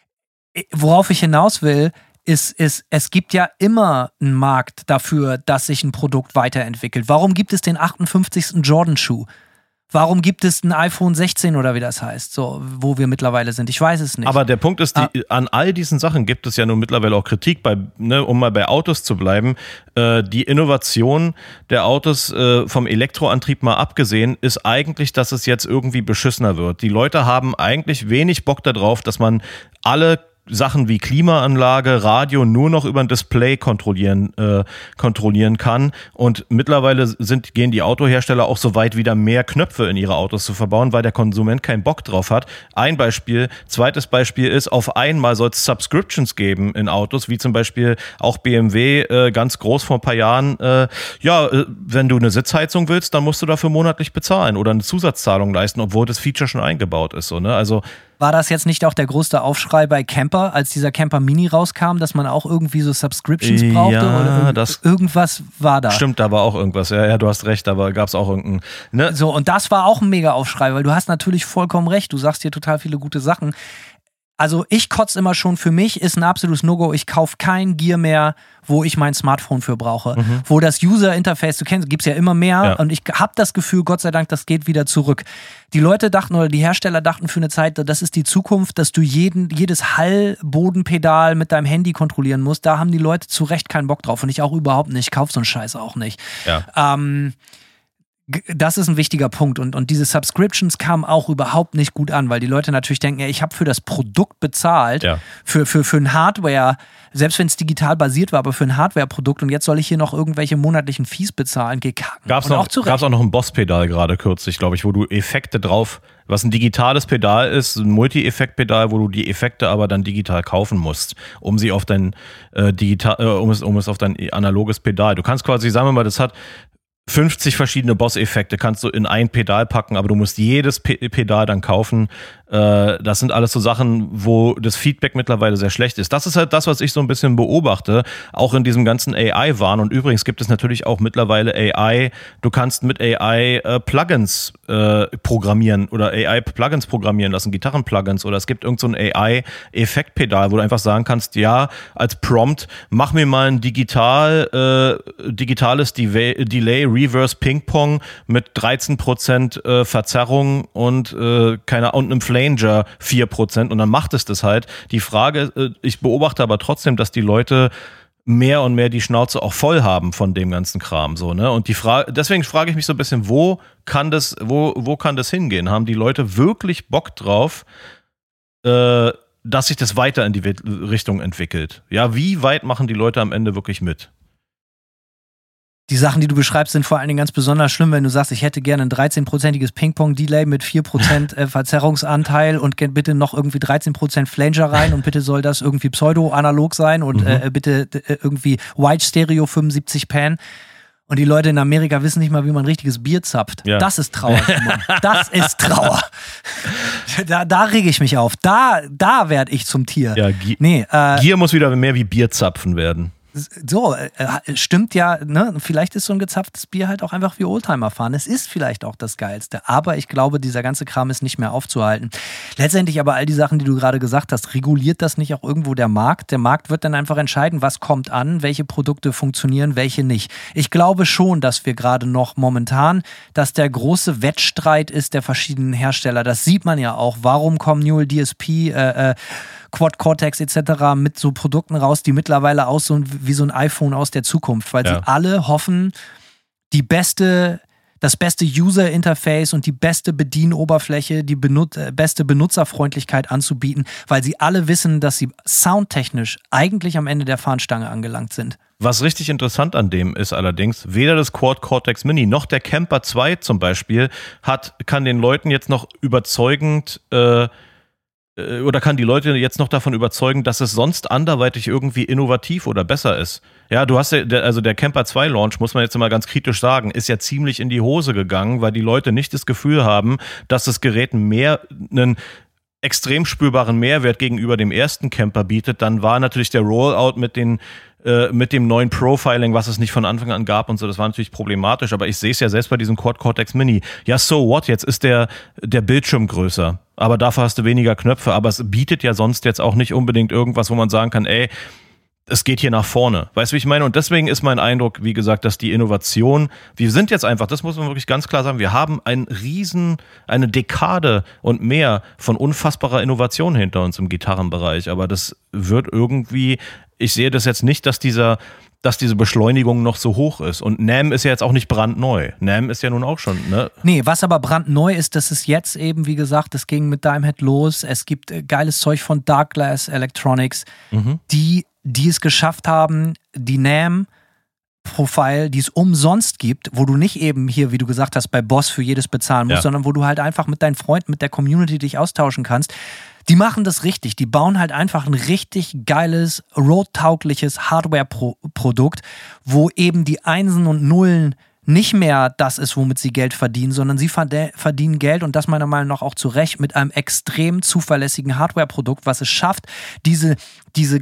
Worauf ich hinaus will, ist, es gibt ja immer einen Markt dafür, dass sich ein Produkt weiterentwickelt. Warum gibt es den 58. Jordan-Schuh? Warum gibt es ein iPhone 16 oder wie das heißt, so, wo wir mittlerweile sind? Ich weiß es nicht. Aber der Punkt ist, an all diesen Sachen gibt es ja nun mittlerweile auch Kritik, um mal bei Autos zu bleiben. Die Innovation der Autos vom Elektroantrieb mal abgesehen, ist eigentlich, dass es jetzt irgendwie beschissener wird. Die Leute haben eigentlich wenig Bock darauf, dass man alle Sachen wie Klimaanlage, Radio nur noch über ein Display kontrollieren kann. Und mittlerweile gehen die Autohersteller auch so weit, wieder mehr Knöpfe in ihre Autos zu verbauen, weil der Konsument keinen Bock drauf hat. Ein Beispiel. Zweites Beispiel ist, auf einmal soll es Subscriptions geben in Autos, wie zum Beispiel auch BMW ganz groß vor ein paar Jahren. Wenn du eine Sitzheizung willst, dann musst du dafür monatlich bezahlen oder eine Zusatzzahlung leisten, obwohl das Feature schon eingebaut ist. So, ne? Also war das jetzt nicht auch der größte Aufschrei bei Camper, als dieser Camper Mini rauskam, dass man auch irgendwie so Subscriptions brauchte? Ja, oder irgendwas war da. Stimmt, da war auch irgendwas. Ja, du hast recht, aber gab es auch irgendein... Ne? So, und das war auch ein mega Aufschrei, weil du hast natürlich vollkommen recht. Du sagst hier total viele gute Sachen. Also ich kotze immer schon, für mich ist ein absolutes No-Go. Ich kaufe kein Gear mehr, wo ich mein Smartphone für brauche. Wo das User-Interface, du kennst, gibt es ja immer mehr. Ja. Und ich habe das Gefühl, Gott sei Dank, das geht wieder zurück. Die Leute dachten oder die Hersteller dachten für eine Zeit, das ist die Zukunft, dass du jedes Hallbodenpedal mit deinem Handy kontrollieren musst. Da haben die Leute zu Recht keinen Bock drauf. Und ich auch überhaupt nicht. Ich kaufe so einen Scheiß auch nicht. Ja. Das ist ein wichtiger Punkt und diese Subscriptions kamen auch überhaupt nicht gut an, weil die Leute natürlich denken, ja, ich habe für das Produkt bezahlt, für ein Hardware, selbst wenn es digital basiert war, aber für ein Hardware-Produkt und jetzt soll ich hier noch irgendwelche monatlichen Fees bezahlen, gekacken. Gab's auch noch ein Boss-Pedal gerade kürzlich, glaube ich, wo du Effekte drauf, was ein digitales Pedal ist, ein Multi-Effekt-Pedal, wo du die Effekte aber dann digital kaufen musst, um sie auf dein um es auf dein analoges Pedal. Du kannst quasi, sagen wir mal, das hat 50 verschiedene Boss-Effekte kannst du in ein Pedal packen, aber du musst jedes Pedal dann kaufen. Das sind alles so Sachen, wo das Feedback mittlerweile sehr schlecht ist. Das ist halt das, was ich so ein bisschen beobachte, auch in diesem ganzen AI-Wahn. Und übrigens gibt es natürlich auch mittlerweile AI, du kannst mit AI Plugins programmieren oder AI-Plugins programmieren lassen, Gitarren-Plugins, oder es gibt irgend so ein AI-Effektpedal, wo du einfach sagen kannst, ja, als Prompt, mach mir mal ein digitales Delay Reverse Ping-Pong mit 13% Verzerrung und einem Flanger 4%, und dann macht es das halt. Die Frage, ich beobachte aber trotzdem, dass die Leute mehr und mehr die Schnauze auch voll haben von dem ganzen Kram, so, ne? Und deswegen frage ich mich so ein bisschen, wo kann das hingehen? Haben die Leute wirklich Bock drauf, dass sich das weiter in die Richtung entwickelt? Ja, wie weit machen die Leute am Ende wirklich mit? Die Sachen, die du beschreibst, sind vor allen Dingen ganz besonders schlimm, wenn du sagst, ich hätte gerne ein 13%iges Ping-Pong-Delay mit 4% Verzerrungsanteil und bitte noch irgendwie 13% Flanger rein und bitte soll das irgendwie pseudo-analog sein und bitte irgendwie White-Stereo 75 Pan. Und die Leute in Amerika wissen nicht mal, wie man richtiges Bier zapft. Ja. Das ist Trauer, Simon. Das ist Trauer. Da rege ich mich auf. Da werde ich zum Tier. Ja, Gier muss wieder mehr wie Bier zapfen werden. So, stimmt ja, ne? Vielleicht ist so ein gezapftes Bier halt auch einfach wie Oldtimer fahren. Es ist vielleicht auch das Geilste, aber ich glaube, dieser ganze Kram ist nicht mehr aufzuhalten. Letztendlich aber all die Sachen, die du gerade gesagt hast, reguliert das nicht auch irgendwo der Markt? Der Markt wird dann einfach entscheiden, was kommt an, welche Produkte funktionieren, welche nicht. Ich glaube schon, dass wir gerade noch momentan, dass der große Wettstreit ist der verschiedenen Hersteller. Das sieht man ja auch. Warum kommen Newell DSP, Quad Cortex etc. mit so Produkten raus, die mittlerweile aussehen wie so ein iPhone aus der Zukunft, weil sie alle hoffen, das beste User-Interface und die beste Bedienoberfläche, die beste Benutzerfreundlichkeit anzubieten, weil sie alle wissen, dass sie soundtechnisch eigentlich am Ende der Fahnenstange angelangt sind. Was richtig interessant an dem ist allerdings, weder das Quad Cortex Mini noch der Camper 2 zum Beispiel kann den Leuten jetzt noch überzeugend oder kann die Leute jetzt noch davon überzeugen, dass es sonst anderweitig irgendwie innovativ oder besser ist. Ja, du hast der Camper 2 Launch, muss man jetzt mal ganz kritisch sagen, ist ja ziemlich in die Hose gegangen, weil die Leute nicht das Gefühl haben, dass das Gerät einen extrem spürbaren Mehrwert gegenüber dem ersten Camper bietet. Dann war natürlich der Rollout mit dem neuen Profiling, was es nicht von Anfang an gab und so, das war natürlich problematisch, aber ich sehe es ja selbst bei diesem Quad Cortex Mini. Ja, so what? Jetzt ist der Bildschirm größer, aber dafür hast du weniger Knöpfe, aber es bietet ja sonst jetzt auch nicht unbedingt irgendwas, wo man sagen kann, ey, es geht hier nach vorne. Weißt du, wie ich meine? Und deswegen ist mein Eindruck, wie gesagt, dass die Innovation, wir sind jetzt einfach, das muss man wirklich ganz klar sagen, wir haben eine Dekade und mehr von unfassbarer Innovation hinter uns im Gitarrenbereich, aber das wird irgendwie, ich sehe das jetzt nicht, dass diese Beschleunigung noch so hoch ist. Und NAMM ist ja jetzt auch nicht brandneu. NAMM ist ja nun auch schon, ne? Nee, was aber brandneu ist, das ist jetzt eben, wie gesagt, das ging mit Dimehead los. Es gibt geiles Zeug von Dark Glass Electronics, die es geschafft haben, die NAMM-Profile, die es umsonst gibt, wo du nicht eben hier, wie du gesagt hast, bei Boss für jedes bezahlen musst, sondern wo du halt einfach mit deinen Freunden, mit der Community dich austauschen kannst. Die machen das richtig. Die bauen halt einfach ein richtig geiles, roadtaugliches Hardware-Produkt, wo eben die Einsen und Nullen nicht mehr das ist, womit sie Geld verdienen, sondern sie verdienen Geld, und das meiner Meinung nach auch zu Recht, mit einem extrem zuverlässigen Hardware-Produkt, was es schafft, das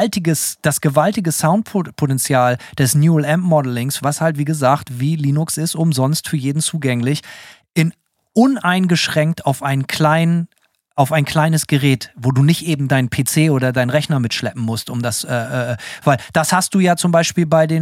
gewaltige Soundpotenzial des Newell Amp Modelings, was halt, wie gesagt, wie Linux ist, umsonst für jeden zugänglich, in uneingeschränkt auf ein kleines Gerät, wo du nicht eben deinen PC oder deinen Rechner mitschleppen musst, um das, weil das hast du ja zum Beispiel bei den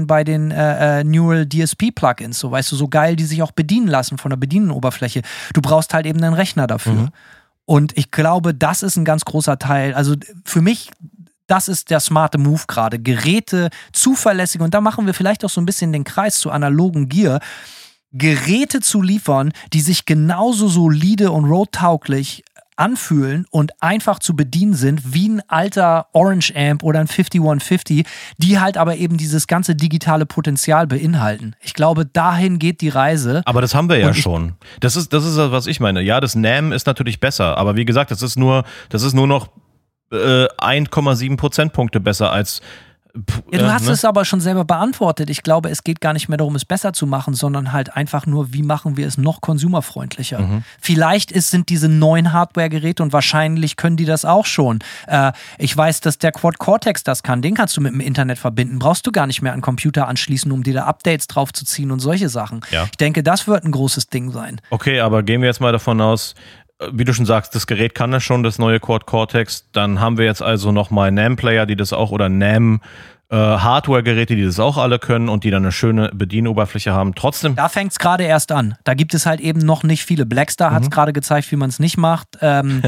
Newell DSP Plugins, so, weißt du, so geil, die sich auch bedienen lassen von der Bedienenoberfläche. Du brauchst halt eben einen Rechner dafür. Und ich glaube, das ist ein ganz großer Teil, also für mich, das ist der smarte Move gerade. Geräte, zuverlässig, und da machen wir vielleicht auch so ein bisschen den Kreis zu analogen Gear, Geräte zu liefern, die sich genauso solide und roadtauglich anfühlen und einfach zu bedienen sind, wie ein alter Orange Amp oder ein 5150, die halt aber eben dieses ganze digitale Potenzial beinhalten. Ich glaube, dahin geht die Reise. Aber das haben wir ja schon. Das ist was ich meine. Ja, das NAMM ist natürlich besser, aber wie gesagt, das ist nur noch 1,7 Prozentpunkte besser als Ja, du hast es aber schon selber beantwortet. Ich glaube, es geht gar nicht mehr darum, es besser zu machen, sondern halt einfach nur, wie machen wir es noch consumerfreundlicher. Vielleicht sind diese neuen Hardware-Geräte und wahrscheinlich können die das auch schon. Ich weiß, dass der Quad Cortex das kann. Den kannst du mit dem Internet verbinden. Brauchst du gar nicht mehr an den Computer anschließen, um dir da Updates draufzuziehen und solche Sachen. Ja. Ich denke, das wird ein großes Ding sein. Okay, aber gehen wir jetzt mal davon aus, wie du schon sagst, das Gerät kann das schon, das neue Quad Cortex. Dann haben wir jetzt also nochmal NAM-Player, die das auch, oder NAM Hardware-Geräte, die das auch alle können und die dann eine schöne Bedienoberfläche haben. Trotzdem. Da fängt es gerade erst an. Da gibt es halt eben noch nicht viele. Blackstar hat es gerade gezeigt, wie man es nicht macht.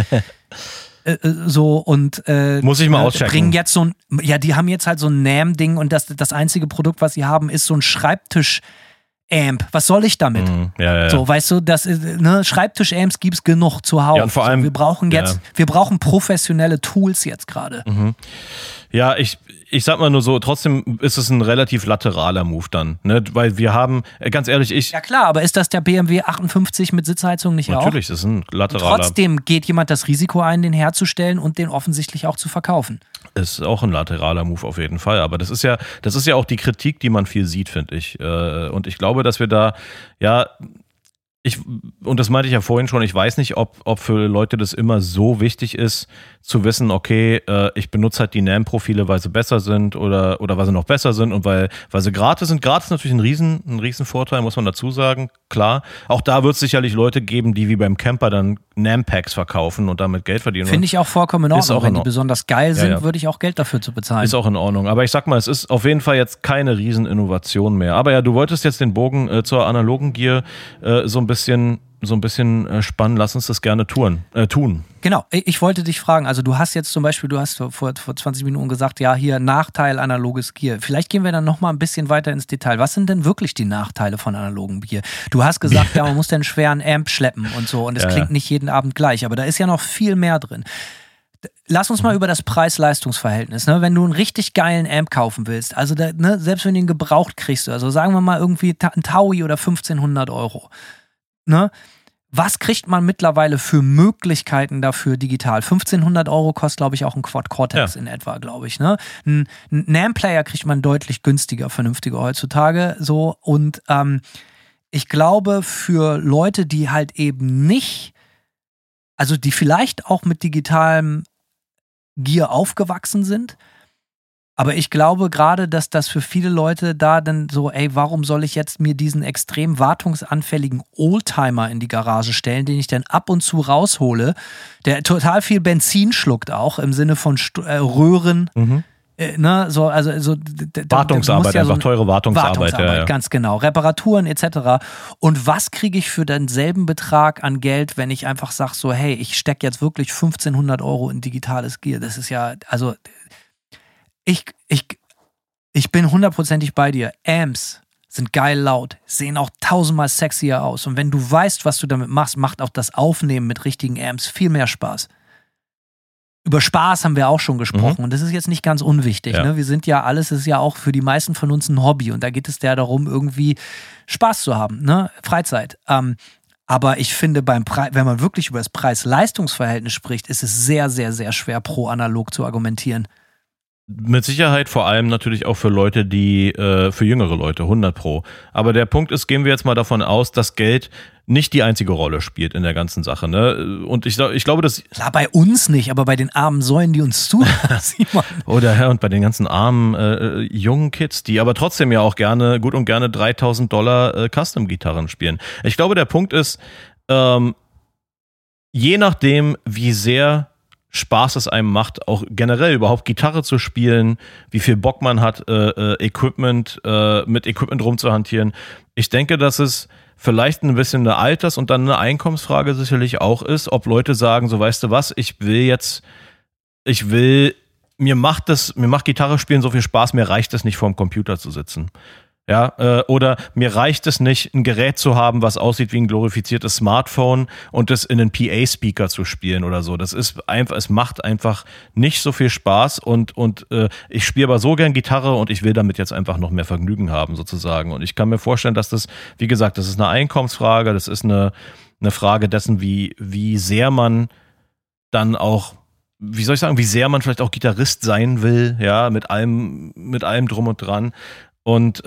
Muss ich mal auschecken. Bringen jetzt die haben jetzt halt so ein NAM-Ding und das einzige Produkt, was sie haben, ist so ein Schreibtisch. Amp, was soll ich damit? So, weißt du, Schreibtisch-Amps gibt es genug zuhauf. Ja, und vor allem, wir brauchen professionelle Tools jetzt gerade. Ja, ich sag mal nur so, trotzdem ist es ein relativ lateraler Move dann, ne? Weil wir haben, ganz ehrlich, Ja klar, aber ist das der BMW 58 mit Sitzheizung nicht auch? Natürlich, das ist ein lateraler. Und trotzdem geht jemand das Risiko ein, den herzustellen und den offensichtlich auch zu verkaufen. Ist auch ein lateraler Move auf jeden Fall, aber das ist ja auch die Kritik, die man viel sieht, finde ich. Und ich glaube, dass wir da, und das meinte ich ja vorhin schon, ich weiß nicht, ob für Leute das immer so wichtig ist, zu wissen, okay, ich benutze halt die NAM-Profile, weil sie besser sind oder weil sie noch besser sind und weil sie gratis sind. Gratis ist natürlich ein Riesenvorteil, muss man dazu sagen, klar. Auch da wird es sicherlich Leute geben, die wie beim Camper dann NAM-Packs verkaufen und damit Geld verdienen. Finde ich auch vollkommen in Ordnung. Wenn die besonders geil sind, würde ich auch Geld dafür zu bezahlen. Ist auch in Ordnung. Aber ich sag mal, es ist auf jeden Fall jetzt keine Rieseninnovation mehr. Aber ja, du wolltest jetzt den Bogen zur analogen Gear so ein bisschen spannen. Lass uns das gerne tun. Genau, ich wollte dich fragen, also du hast jetzt zum Beispiel, vor 20 Minuten gesagt, ja, hier Nachteil analoges Gear. Vielleicht gehen wir dann nochmal ein bisschen weiter ins Detail. Was sind denn wirklich die Nachteile von analogem Gear? Du hast gesagt, ja, man muss den schweren Amp schleppen und so und es klingt nicht jeden Abend gleich, aber da ist ja noch viel mehr drin. Lass uns mal über das Preis-Leistungs-Verhältnis, ne? Wenn du einen richtig geilen Amp kaufen willst, also selbst wenn du ihn gebraucht kriegst, also sagen wir mal irgendwie ein Taui oder 1500 €, ne? Was kriegt man mittlerweile für Möglichkeiten dafür digital? 1500 € kostet, glaube ich, auch ein Quad Cortex in etwa, glaube ich. Ne? Ein NAM-Player kriegt man deutlich günstiger, vernünftiger heutzutage. So. Und ich glaube, für Leute, die halt eben nicht, also die vielleicht auch mit digitalem Gear aufgewachsen sind, aber ich glaube gerade, dass das für viele Leute da dann so, warum soll ich jetzt mir diesen extrem wartungsanfälligen Oldtimer in die Garage stellen, den ich dann ab und zu raushole, der total viel Benzin schluckt auch, im Sinne von Röhren. Wartungsarbeit, einfach teure Wartungsarbeit. Ja. Ganz genau, Reparaturen etc. Und was kriege ich für denselben Betrag an Geld, wenn ich einfach sage so, hey, ich stecke jetzt wirklich 1500 € in digitales Gear? Das ist ja, also Ich bin hundertprozentig bei dir. Amps sind geil laut, sehen auch 1000-mal sexier aus. Und wenn du weißt, was du damit machst, macht auch das Aufnehmen mit richtigen Amps viel mehr Spaß. Über Spaß haben wir auch schon gesprochen. Und das ist jetzt nicht ganz unwichtig. Ja. Ne? Wir sind ja alles, ist ja auch für die meisten von uns ein Hobby. Und da geht es ja darum, irgendwie Spaß zu haben, ne? Freizeit. Aber ich finde, wenn man wirklich über das Preis-Leistungs-Verhältnis spricht, ist es sehr, sehr, sehr schwer, pro analog zu argumentieren. Mit Sicherheit vor allem natürlich auch für Leute, für jüngere Leute, 100%. Aber der Punkt ist, gehen wir jetzt mal davon aus, dass Geld nicht die einzige Rolle spielt in der ganzen Sache. Ne? Und ich glaube, dass... Klar, bei uns nicht, aber bei den armen Säulen, die uns zuhören, Simon. Und bei den ganzen armen jungen Kids, die aber trotzdem ja auch gut und gerne $3.000 Custom-Gitarren spielen. Ich glaube, der Punkt ist, je nachdem, wie sehr Spaß es einem macht, auch generell überhaupt Gitarre zu spielen, wie viel Bock man hat, mit Equipment rumzuhantieren. Ich denke, dass es vielleicht ein bisschen eine Alters- und dann eine Einkommensfrage sicherlich auch ist, ob Leute sagen, so weißt du was, mir macht Gitarre spielen so viel Spaß, mir reicht es nicht vorm Computer zu sitzen. Ja, oder mir reicht es nicht, ein Gerät zu haben, was aussieht wie ein glorifiziertes Smartphone und das in einen PA-Speaker zu spielen oder so. Das ist einfach, es macht einfach nicht so viel Spaß und ich spiele aber so gern Gitarre und ich will damit jetzt einfach noch mehr Vergnügen haben sozusagen. Und ich kann mir vorstellen, dass das, wie gesagt, das ist eine Einkommensfrage, das ist eine Frage dessen, wie sehr man dann auch wie soll ich sagen, wie sehr man vielleicht auch Gitarrist sein will, ja, mit allem drum und dran. Und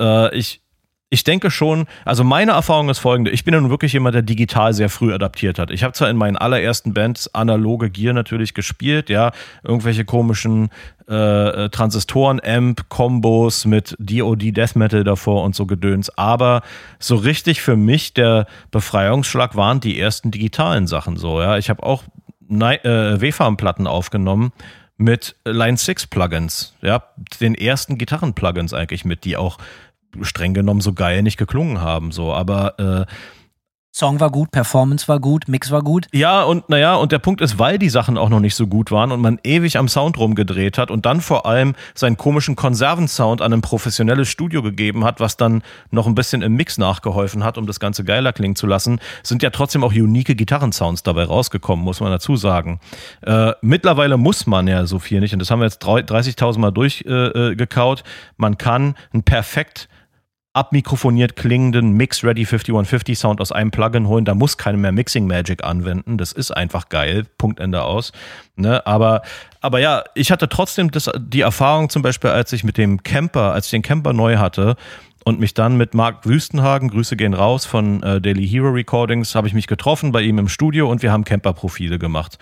ich denke schon, also meine Erfahrung ist folgende: Ich bin ja nun wirklich jemand, der digital sehr früh adaptiert hat. Ich habe zwar in meinen allerersten Bands analoge Gear natürlich gespielt, ja, irgendwelche komischen Transistoren, Amp-Kombos mit DOD Death Metal davor und so Gedöns, aber so richtig für mich der Befreiungsschlag waren die ersten digitalen Sachen so, ja. Ich habe auch WFAM-Platten aufgenommen mit Line 6 Plugins, ja, den ersten Gitarren-Plugins eigentlich mit, die auch streng genommen so geil nicht geklungen haben, so, aber Song war gut, Performance war gut, Mix war gut. ja, und naja, und der Punkt ist, weil die Sachen auch noch nicht so gut waren und man ewig am Sound rumgedreht hat und dann vor allem seinen komischen Konservensound an ein professionelles Studio gegeben hat, was dann noch ein bisschen im Mix nachgeholfen hat, um das Ganze geiler klingen zu lassen, sind ja trotzdem auch unique Gitarrensounds dabei rausgekommen, muss man dazu sagen. Mittlerweile muss man ja so viel nicht, und das haben wir jetzt 30.000 Mal durchgekaut. Man kann ein perfekt abmikrofoniert klingenden Mix-Ready 5150 Sound aus einem Plugin holen, da muss keine mehr Mixing Magic anwenden, das ist einfach geil, Punkt, Ende aus. Ne? Aber ja, ich hatte trotzdem die Erfahrung zum Beispiel, als ich den Camper neu hatte und mich dann mit Marc Wüstenhagen, Grüße gehen raus von Daily Hero Recordings, habe ich mich getroffen bei ihm im Studio und wir haben Camper-Profile gemacht.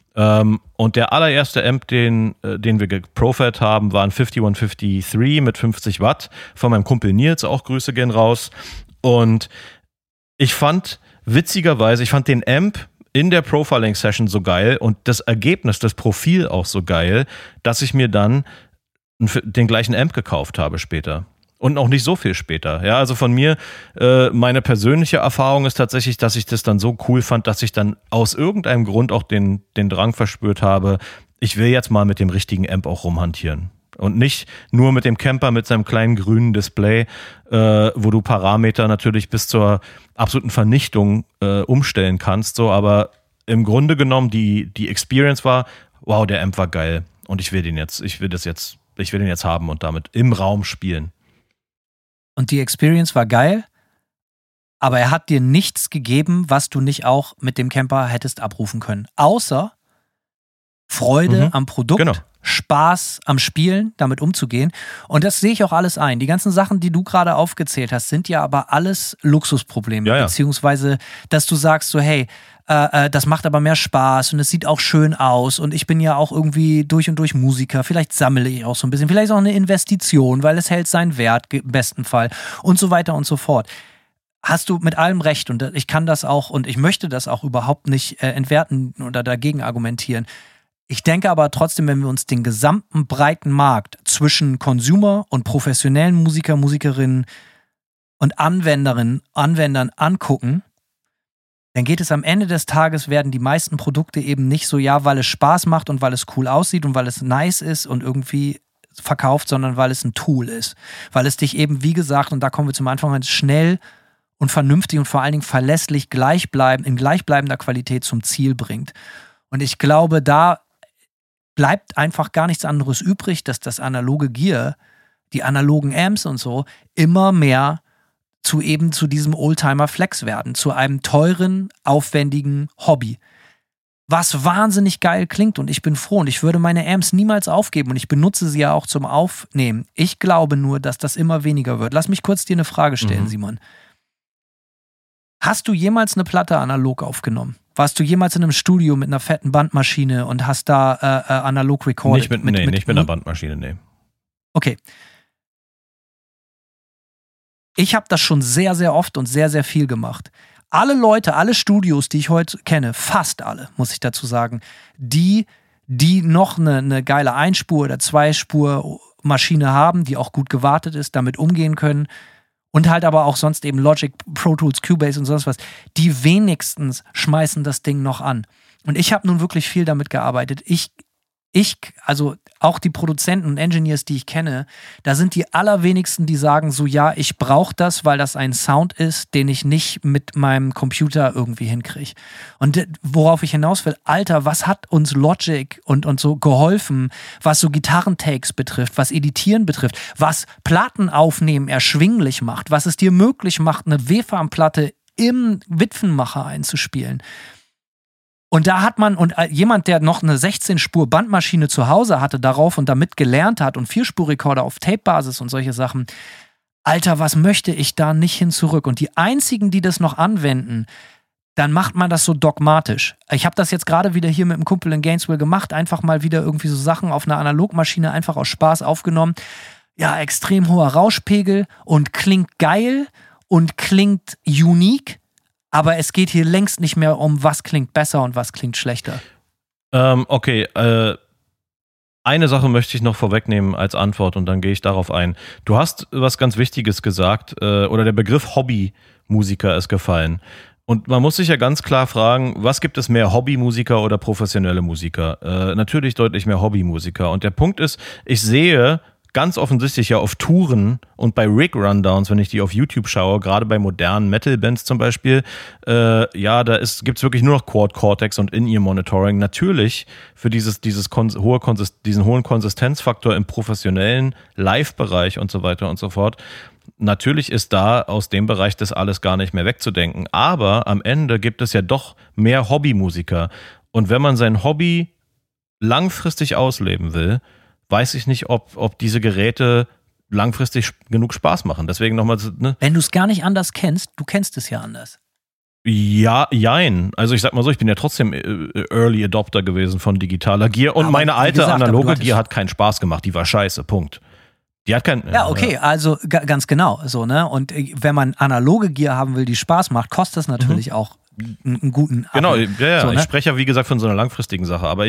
Und der allererste Amp, den wir geprofiled haben, war ein 5153 mit 50 Watt von meinem Kumpel Nils, auch Grüße gehen raus. Und ich fand den Amp in der Profiling-Session so geil und das Ergebnis, das Profil auch so geil, dass ich mir dann den gleichen Amp gekauft habe später. Und auch nicht so viel später. Ja, also von mir, meine persönliche Erfahrung ist tatsächlich, dass ich das dann so cool fand, dass ich dann aus irgendeinem Grund auch den Drang verspürt habe, ich will jetzt mal mit dem richtigen Amp auch rumhantieren. Und nicht nur mit dem Camper mit seinem kleinen grünen Display, wo du Parameter natürlich bis zur absoluten Vernichtung umstellen kannst. So, aber im Grunde genommen die Experience war, wow, der Amp war geil. Und ich will den jetzt haben und damit im Raum spielen. Und die Experience war geil, aber er hat dir nichts gegeben, was du nicht auch mit dem Camper hättest abrufen können. Außer Freude am Produkt, genau. Spaß am Spielen, damit umzugehen. Und das sehe ich auch alles ein. Die ganzen Sachen, die du gerade aufgezählt hast, sind ja aber alles Luxusprobleme. Ja. Beziehungsweise, dass du sagst so, hey, das macht aber mehr Spaß und es sieht auch schön aus und ich bin ja auch irgendwie durch und durch Musiker, vielleicht sammle ich auch so ein bisschen, vielleicht ist auch eine Investition, weil es hält seinen Wert im besten Fall und so weiter und so fort. Hast du mit allem recht und ich kann das auch und ich möchte das auch überhaupt nicht entwerten oder dagegen argumentieren. Ich denke aber trotzdem, wenn wir uns den gesamten breiten Markt zwischen Consumer und professionellen Musiker, Musikerinnen und Anwendern angucken, dann geht es am Ende des Tages, werden die meisten Produkte eben nicht so, ja, weil es Spaß macht und weil es cool aussieht und weil es nice ist und irgendwie verkauft, sondern weil es ein Tool ist. Weil es dich eben, wie gesagt, und da kommen wir zum Anfang, schnell und vernünftig und vor allen Dingen verlässlich in gleichbleibender Qualität zum Ziel bringt. Und ich glaube, da bleibt einfach gar nichts anderes übrig, dass das analoge Gear, die analogen Amps und so, immer mehr zu diesem Oldtimer-Flex werden, zu einem teuren, aufwendigen Hobby. Was wahnsinnig geil klingt und ich bin froh und ich würde meine Amps niemals aufgeben und ich benutze sie ja auch zum Aufnehmen. Ich glaube nur, dass das immer weniger wird. Lass mich kurz dir eine Frage stellen, Simon. Hast du jemals eine Platte analog aufgenommen? Warst du jemals in einem Studio mit einer fetten Bandmaschine und hast da analog recorded? Nicht mit einer Bandmaschine, nee. Okay. Ich habe das schon sehr, sehr oft und sehr, sehr viel gemacht. Alle Leute, alle Studios, die ich heute kenne, fast alle, muss ich dazu sagen, die noch eine geile Einspur- oder Zweispur-Maschine haben, die auch gut gewartet ist, damit umgehen können und halt aber auch sonst eben Logic, Pro Tools, Cubase und sonst was, die wenigstens schmeißen das Ding noch an. Und ich habe nun wirklich viel damit gearbeitet. Also auch die Produzenten und Engineers, die ich kenne, da sind die allerwenigsten, die sagen so, ja, ich brauche das, weil das ein Sound ist, den ich nicht mit meinem Computer irgendwie hinkriege. Und worauf ich hinaus will, Alter, was hat uns Logic und so geholfen, was so Gitarrentakes betrifft, was Editieren betrifft, was Plattenaufnehmen erschwinglich macht, was es dir möglich macht, eine WFAM-Platte im Witwenmacher einzuspielen. Und da hat man, und jemand, der noch eine 16-Spur-Bandmaschine zu Hause hatte, darauf und damit gelernt hat und 4-Spur-Rekorder auf Tape-Basis und solche Sachen, Alter, was möchte ich da nicht hin zurück? Und die einzigen, die das noch anwenden, dann macht man das so dogmatisch. Ich habe das jetzt gerade wieder hier mit einem Kumpel in Gainesville gemacht, einfach mal wieder irgendwie so Sachen auf einer Analogmaschine einfach aus Spaß aufgenommen. Ja, extrem hoher Rauschpegel und klingt geil und klingt unique. Aber es geht hier längst nicht mehr um, was klingt besser und was klingt schlechter. Okay, eine Sache möchte ich noch vorwegnehmen als Antwort und dann gehe ich darauf ein. Du hast was ganz Wichtiges gesagt, oder der Begriff Hobbymusiker ist gefallen. Und man muss sich ja ganz klar fragen, was gibt es mehr, Hobbymusiker oder professionelle Musiker? Natürlich deutlich mehr Hobbymusiker. Und der Punkt ist, ich sehe ganz offensichtlich ja auf Touren und bei Rig-Rundowns, wenn ich die auf YouTube schaue, gerade bei modernen Metal-Bands zum Beispiel, da gibt's wirklich nur noch Quad Cortex und In-Ear-Monitoring. Natürlich für diesen hohen Konsistenzfaktor im professionellen Live-Bereich und so weiter und so fort. Natürlich ist da aus dem Bereich das alles gar nicht mehr wegzudenken. Aber am Ende gibt es ja doch mehr Hobbymusiker. Und wenn man sein Hobby langfristig ausleben will, weiß ich nicht, ob diese Geräte langfristig genug Spaß machen. Deswegen nochmal, ne? Wenn du es gar nicht anders kennst, du kennst es ja anders. Ja, jein. Also ich sag mal so, ich bin ja trotzdem Early Adopter gewesen von digitaler Gear und aber meine alte gesagt, analoge Gear hat keinen Spaß gemacht. Die war scheiße, Punkt. Die hat keinen... Ja, okay, also ganz genau. So, ne? Und wenn man analoge Gear haben will, die Spaß macht, kostet es natürlich auch einen guten Abo. Genau, ja, so, ne? Ich spreche ja wie gesagt von so einer langfristigen Sache, aber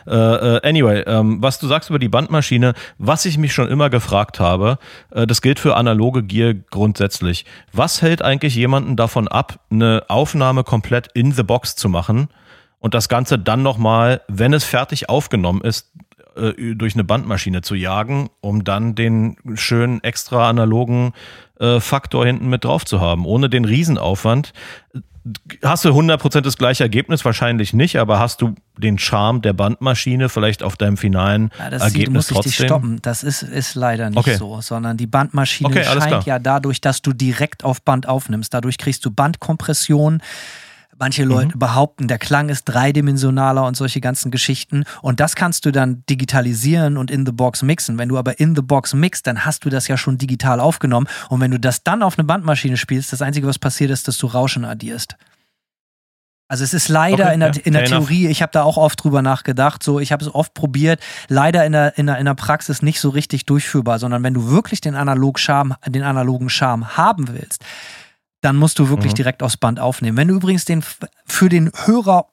was du sagst über die Bandmaschine, was ich mich schon immer gefragt habe, das gilt für analoge Gear grundsätzlich. Was hält eigentlich jemanden davon ab, eine Aufnahme komplett in the box zu machen und das Ganze dann nochmal, wenn es fertig aufgenommen ist, durch eine Bandmaschine zu jagen, um dann den schönen extra analogen Faktor hinten mit drauf zu haben, ohne den Riesenaufwand. Hast du 100% das gleiche Ergebnis? Wahrscheinlich nicht, aber hast du den Charme der Bandmaschine vielleicht auf deinem finalen Ergebnis trotzdem? Dich stoppen. Das ist leider nicht so, sondern die Bandmaschine scheint ja dadurch, dass du direkt auf Band aufnimmst. Dadurch kriegst du Bandkompression. Manche Leute behaupten, der Klang ist dreidimensionaler und solche ganzen Geschichten. Und das kannst du dann digitalisieren und in the box mixen. Wenn du aber in the box mixst, dann hast du das ja schon digital aufgenommen. Und wenn du das dann auf eine Bandmaschine spielst, das Einzige, was passiert ist, dass du Rauschen addierst. Also es ist leider in der Theorie, ich habe da auch oft drüber nachgedacht, so ich habe es oft probiert, leider in der Praxis nicht so richtig durchführbar, sondern wenn du wirklich den analogen Charme haben willst, dann musst du wirklich direkt aufs Band aufnehmen. Wenn du übrigens für den Hörer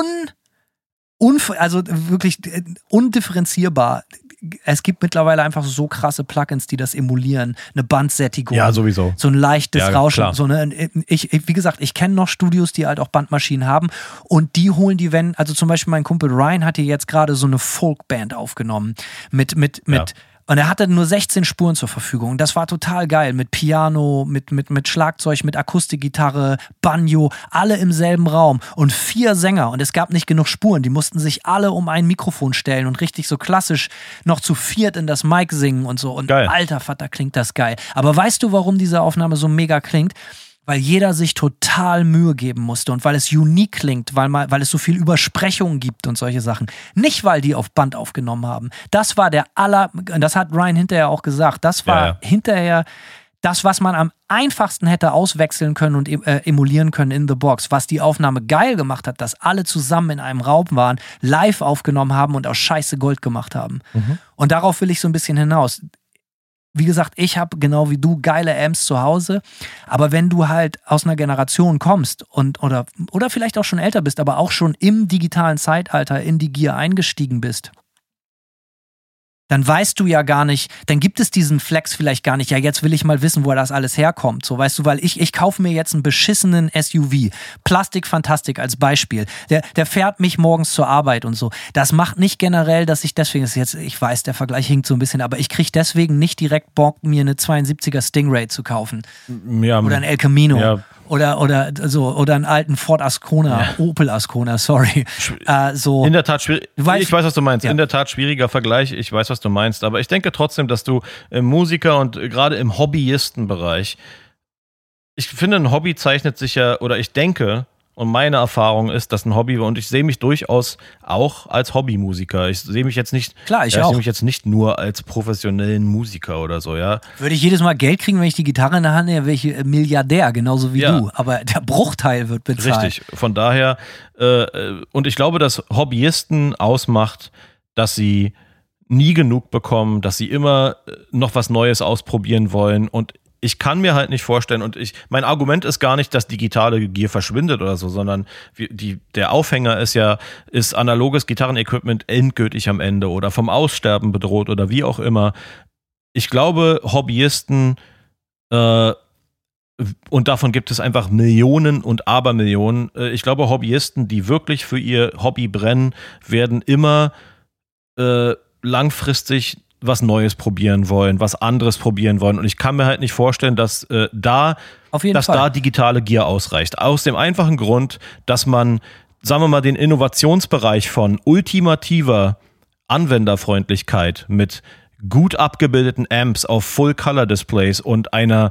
also wirklich undifferenzierbar, es gibt mittlerweile einfach so krasse Plugins, die das emulieren, eine Bandsättigung. Ja, sowieso. So ein leichtes Rauschen. Klar. So wie gesagt, ich kenne noch Studios, die halt auch Bandmaschinen haben und die holen die, also zum Beispiel mein Kumpel Ryan hat hier jetzt gerade so eine Folkband aufgenommen mit und er hatte nur 16 Spuren zur Verfügung. Das war total geil. Mit Piano, mit Schlagzeug, mit Akustikgitarre, Banjo, alle im selben Raum. Und 4 Sänger. Und es gab nicht genug Spuren. Die mussten sich alle um ein Mikrofon stellen und richtig so klassisch noch zu viert in das Mic singen und so. Und geil. Alter Vater, klingt das geil. Aber weißt du, warum diese Aufnahme so mega klingt? Weil jeder sich total Mühe geben musste und weil es unique klingt, weil es so viel Übersprechungen gibt und solche Sachen. Nicht, weil die auf Band aufgenommen haben. Das war das hat Ryan hinterher auch gesagt, das war hinterher das, was man am einfachsten hätte auswechseln können und emulieren können in the box. Was die Aufnahme geil gemacht hat, dass alle zusammen in einem Raum waren, live aufgenommen haben und aus Scheiße Gold gemacht haben. Und darauf will ich so ein bisschen hinaus. Wie gesagt, ich habe genau wie du geile Amps zu Hause, aber wenn du halt aus einer Generation kommst oder vielleicht auch schon älter bist, aber auch schon im digitalen Zeitalter in die Gear eingestiegen bist, dann weißt du ja gar nicht, dann gibt es diesen Flex vielleicht gar nicht. Ja, jetzt will ich mal wissen, wo das alles herkommt. So, weißt du, weil ich kaufe mir jetzt einen beschissenen SUV. Plastikfantastik als Beispiel. Der fährt mich morgens zur Arbeit und so. Das macht nicht generell, dass ich deswegen, ich weiß, der Vergleich hinkt so ein bisschen, aber ich kriege deswegen nicht direkt Bock, mir eine 72er Stingray zu kaufen. Ja, oder ein El Camino. Ja. Oder einen alten Ford Ascona, Opel Ascona, sorry. In der Tat schwierig. Ich weiß, was du meinst. Ja. In der Tat schwieriger Vergleich. Ich weiß, was du meinst. Aber ich denke trotzdem, dass du im Musiker- und gerade im Hobbyistenbereich, ich finde, ein Hobby zeichnet sich ja, oder ich denke, und meine Erfahrung ist, dass ein Hobby, und ich sehe mich durchaus auch als Hobbymusiker. Ich sehe mich jetzt nicht, Klar, ich sehe auch. mich jetzt nicht nur als professionellen Musiker oder so, ja. Würde ich jedes Mal Geld kriegen, wenn ich die Gitarre in der Hand hätte, wäre ich Milliardär, genauso wie Ja. du. Aber der Bruchteil wird bezahlt. Richtig. Von daher, und ich glaube, dass Hobbyisten ausmacht, dass sie nie genug bekommen, dass sie immer noch was Neues ausprobieren wollen, und ich kann mir halt nicht vorstellen, und mein Argument ist gar nicht, dass digitale Gear verschwindet oder so, sondern der Aufhänger ist analoges Gitarrenequipment endgültig am Ende oder vom Aussterben bedroht oder wie auch immer. Ich glaube, Hobbyisten, und davon gibt es einfach Millionen und Abermillionen, ich glaube, Hobbyisten, die wirklich für ihr Hobby brennen, werden immer langfristig was Neues probieren wollen, was anderes probieren wollen. Und ich kann mir halt nicht vorstellen, dass da digitale Gear ausreicht. Aus dem einfachen Grund, dass man, sagen wir mal, den Innovationsbereich von ultimativer Anwenderfreundlichkeit mit gut abgebildeten Amps auf Full-Color-Displays und einem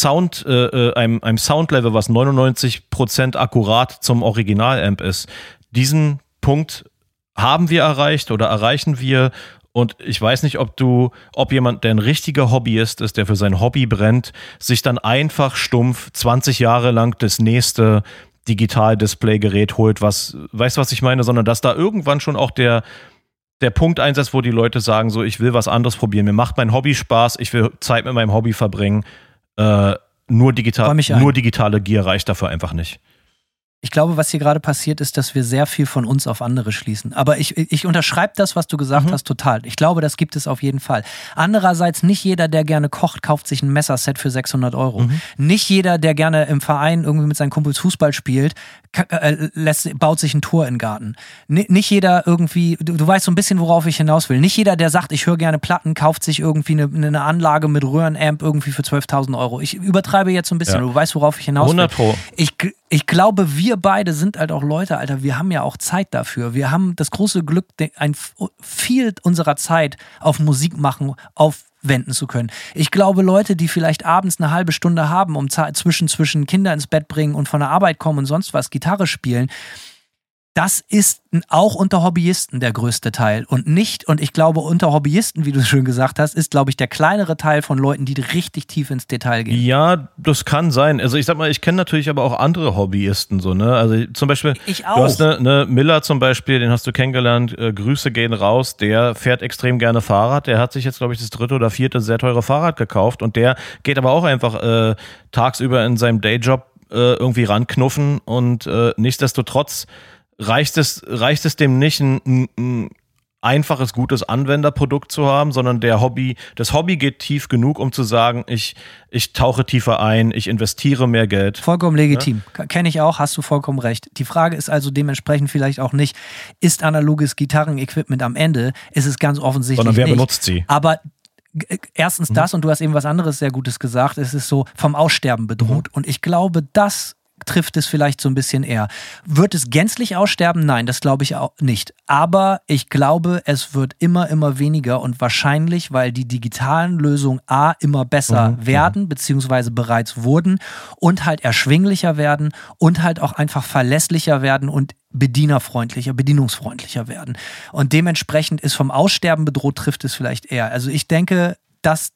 Soundlevel, was 99% akkurat zum Original-Amp ist, diesen Punkt haben wir erreicht oder erreichen wir. Und ich weiß nicht, ob jemand, der ein richtiger Hobbyist ist, der für sein Hobby brennt, sich dann einfach stumpf 20 Jahre lang das nächste Digital-Display-Gerät holt, weißt du, was ich meine? Sondern dass da irgendwann schon auch der Punkt einsetzt, wo die Leute sagen, so, ich will was anderes probieren, mir macht mein Hobby Spaß, ich will Zeit mit meinem Hobby verbringen. Nur digitale Gear reicht dafür einfach nicht. Ich glaube, was hier gerade passiert, ist, dass wir sehr viel von uns auf andere schließen. Aber ich unterschreibe das, was du gesagt hast, total. Ich glaube, das gibt es auf jeden Fall. Andererseits, nicht jeder, der gerne kocht, kauft sich ein Messerset für 600 €. Nicht jeder, der gerne im Verein irgendwie mit seinen Kumpels Fußball spielt, baut sich ein Tor in den Garten. Nicht jeder irgendwie, du weißt so ein bisschen, worauf ich hinaus will. Nicht jeder, der sagt, ich höre gerne Platten, kauft sich irgendwie eine Anlage mit Röhrenamp irgendwie für 12.000 €. Ich übertreibe jetzt so ein bisschen, du weißt, worauf ich hinaus will. 100%. Ich glaube, wir beide sind halt auch Leute, Alter, wir haben ja auch Zeit dafür. Wir haben das große Glück, viel unserer Zeit auf Musik machen, aufwenden zu können. Ich glaube, Leute, die vielleicht abends eine halbe Stunde haben, um zwischen Kinder ins Bett bringen und von der Arbeit kommen und sonst was, Gitarre spielen, das ist auch unter Hobbyisten der größte Teil. Und ich glaube, unter Hobbyisten, wie du schön gesagt hast, ist, glaube ich, der kleinere Teil von Leuten, die richtig tief ins Detail gehen. Ja, das kann sein. Also ich sag mal, ich kenne natürlich aber auch andere Hobbyisten, so, ne? Also zum Beispiel, Ich auch. Du hast eine Miller zum Beispiel, den hast du kennengelernt, Grüße gehen raus, der fährt extrem gerne Fahrrad, der hat sich jetzt, glaube ich, das 3. oder 4. sehr teure Fahrrad gekauft, und der geht aber auch einfach tagsüber in seinem Dayjob irgendwie ranknuffen, und nichtsdestotrotz reicht es dem nicht, ein einfaches, gutes Anwenderprodukt zu haben, sondern das Hobby geht tief genug, um zu sagen, ich tauche tiefer ein, ich investiere mehr Geld. Vollkommen legitim. Ja? Kenne ich auch, hast du vollkommen recht. Die Frage ist also dementsprechend vielleicht auch nicht, ist analoges Gitarrenequipment am Ende? Ist es ganz offensichtlich sondern wer nicht. benutzt sie? Aber erstens das, und du hast eben was anderes sehr Gutes gesagt, es ist so vom Aussterben bedroht. Und ich glaube, das trifft es vielleicht so ein bisschen eher. Wird es gänzlich aussterben? Nein, das glaube ich auch nicht. Aber ich glaube, es wird immer weniger, und wahrscheinlich, weil die digitalen Lösungen immer besser werden, beziehungsweise bereits wurden, und halt erschwinglicher werden und halt auch einfach verlässlicher werden und bedienungsfreundlicher werden. Und dementsprechend ist vom Aussterben bedroht, trifft es vielleicht eher. Also ich denke, dass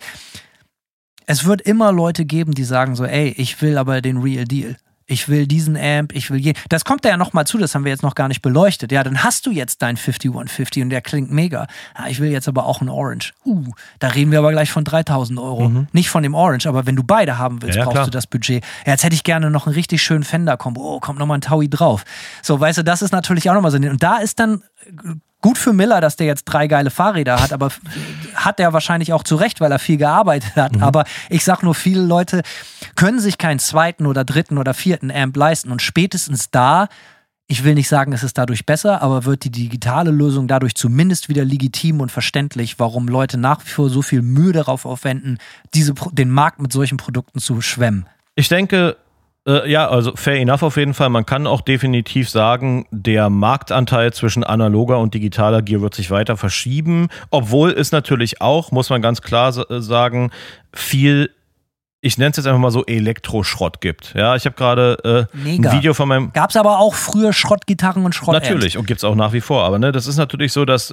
es wird immer Leute geben, die sagen so, ey, ich will aber den Real Deal. Ich will diesen Amp, ich will das kommt da ja nochmal zu, das haben wir jetzt noch gar nicht beleuchtet. Ja, dann hast du jetzt deinen 5150 und der klingt mega. Ja, ich will jetzt aber auch einen Orange. Da reden wir aber gleich von 3.000 €. Nicht von dem Orange, aber wenn du beide haben willst, brauchst du das Budget. Ja, jetzt hätte ich gerne noch einen richtig schönen Fender-Kombo. Oh, kommt nochmal ein Taui drauf. So, weißt du, das ist natürlich auch nochmal so. Und da ist dann gut für Miller, dass der jetzt 3 geile Fahrräder hat, aber hat er wahrscheinlich auch zu Recht, weil er viel gearbeitet hat. Aber ich sag nur, viele Leute können sich keinen 2. oder 3. oder 4. Amp leisten, und spätestens da, ich will nicht sagen, es ist dadurch besser, aber wird die digitale Lösung dadurch zumindest wieder legitim und verständlich, warum Leute nach wie vor so viel Mühe darauf aufwenden, den Markt mit solchen Produkten zu schwemmen. Ich denke, ja, also fair enough auf jeden Fall. Man kann auch definitiv sagen, der Marktanteil zwischen analoger und digitaler Gear wird sich weiter verschieben, obwohl es natürlich auch, muss man ganz klar sagen, viel ich nenne es jetzt einfach mal so, Elektroschrott gibt. Ja, ich habe gerade ein Video von meinem... Gab's aber auch früher Schrottgitarren und Schrott. Natürlich, und gibt's auch nach wie vor. Aber ne, das ist natürlich so, dass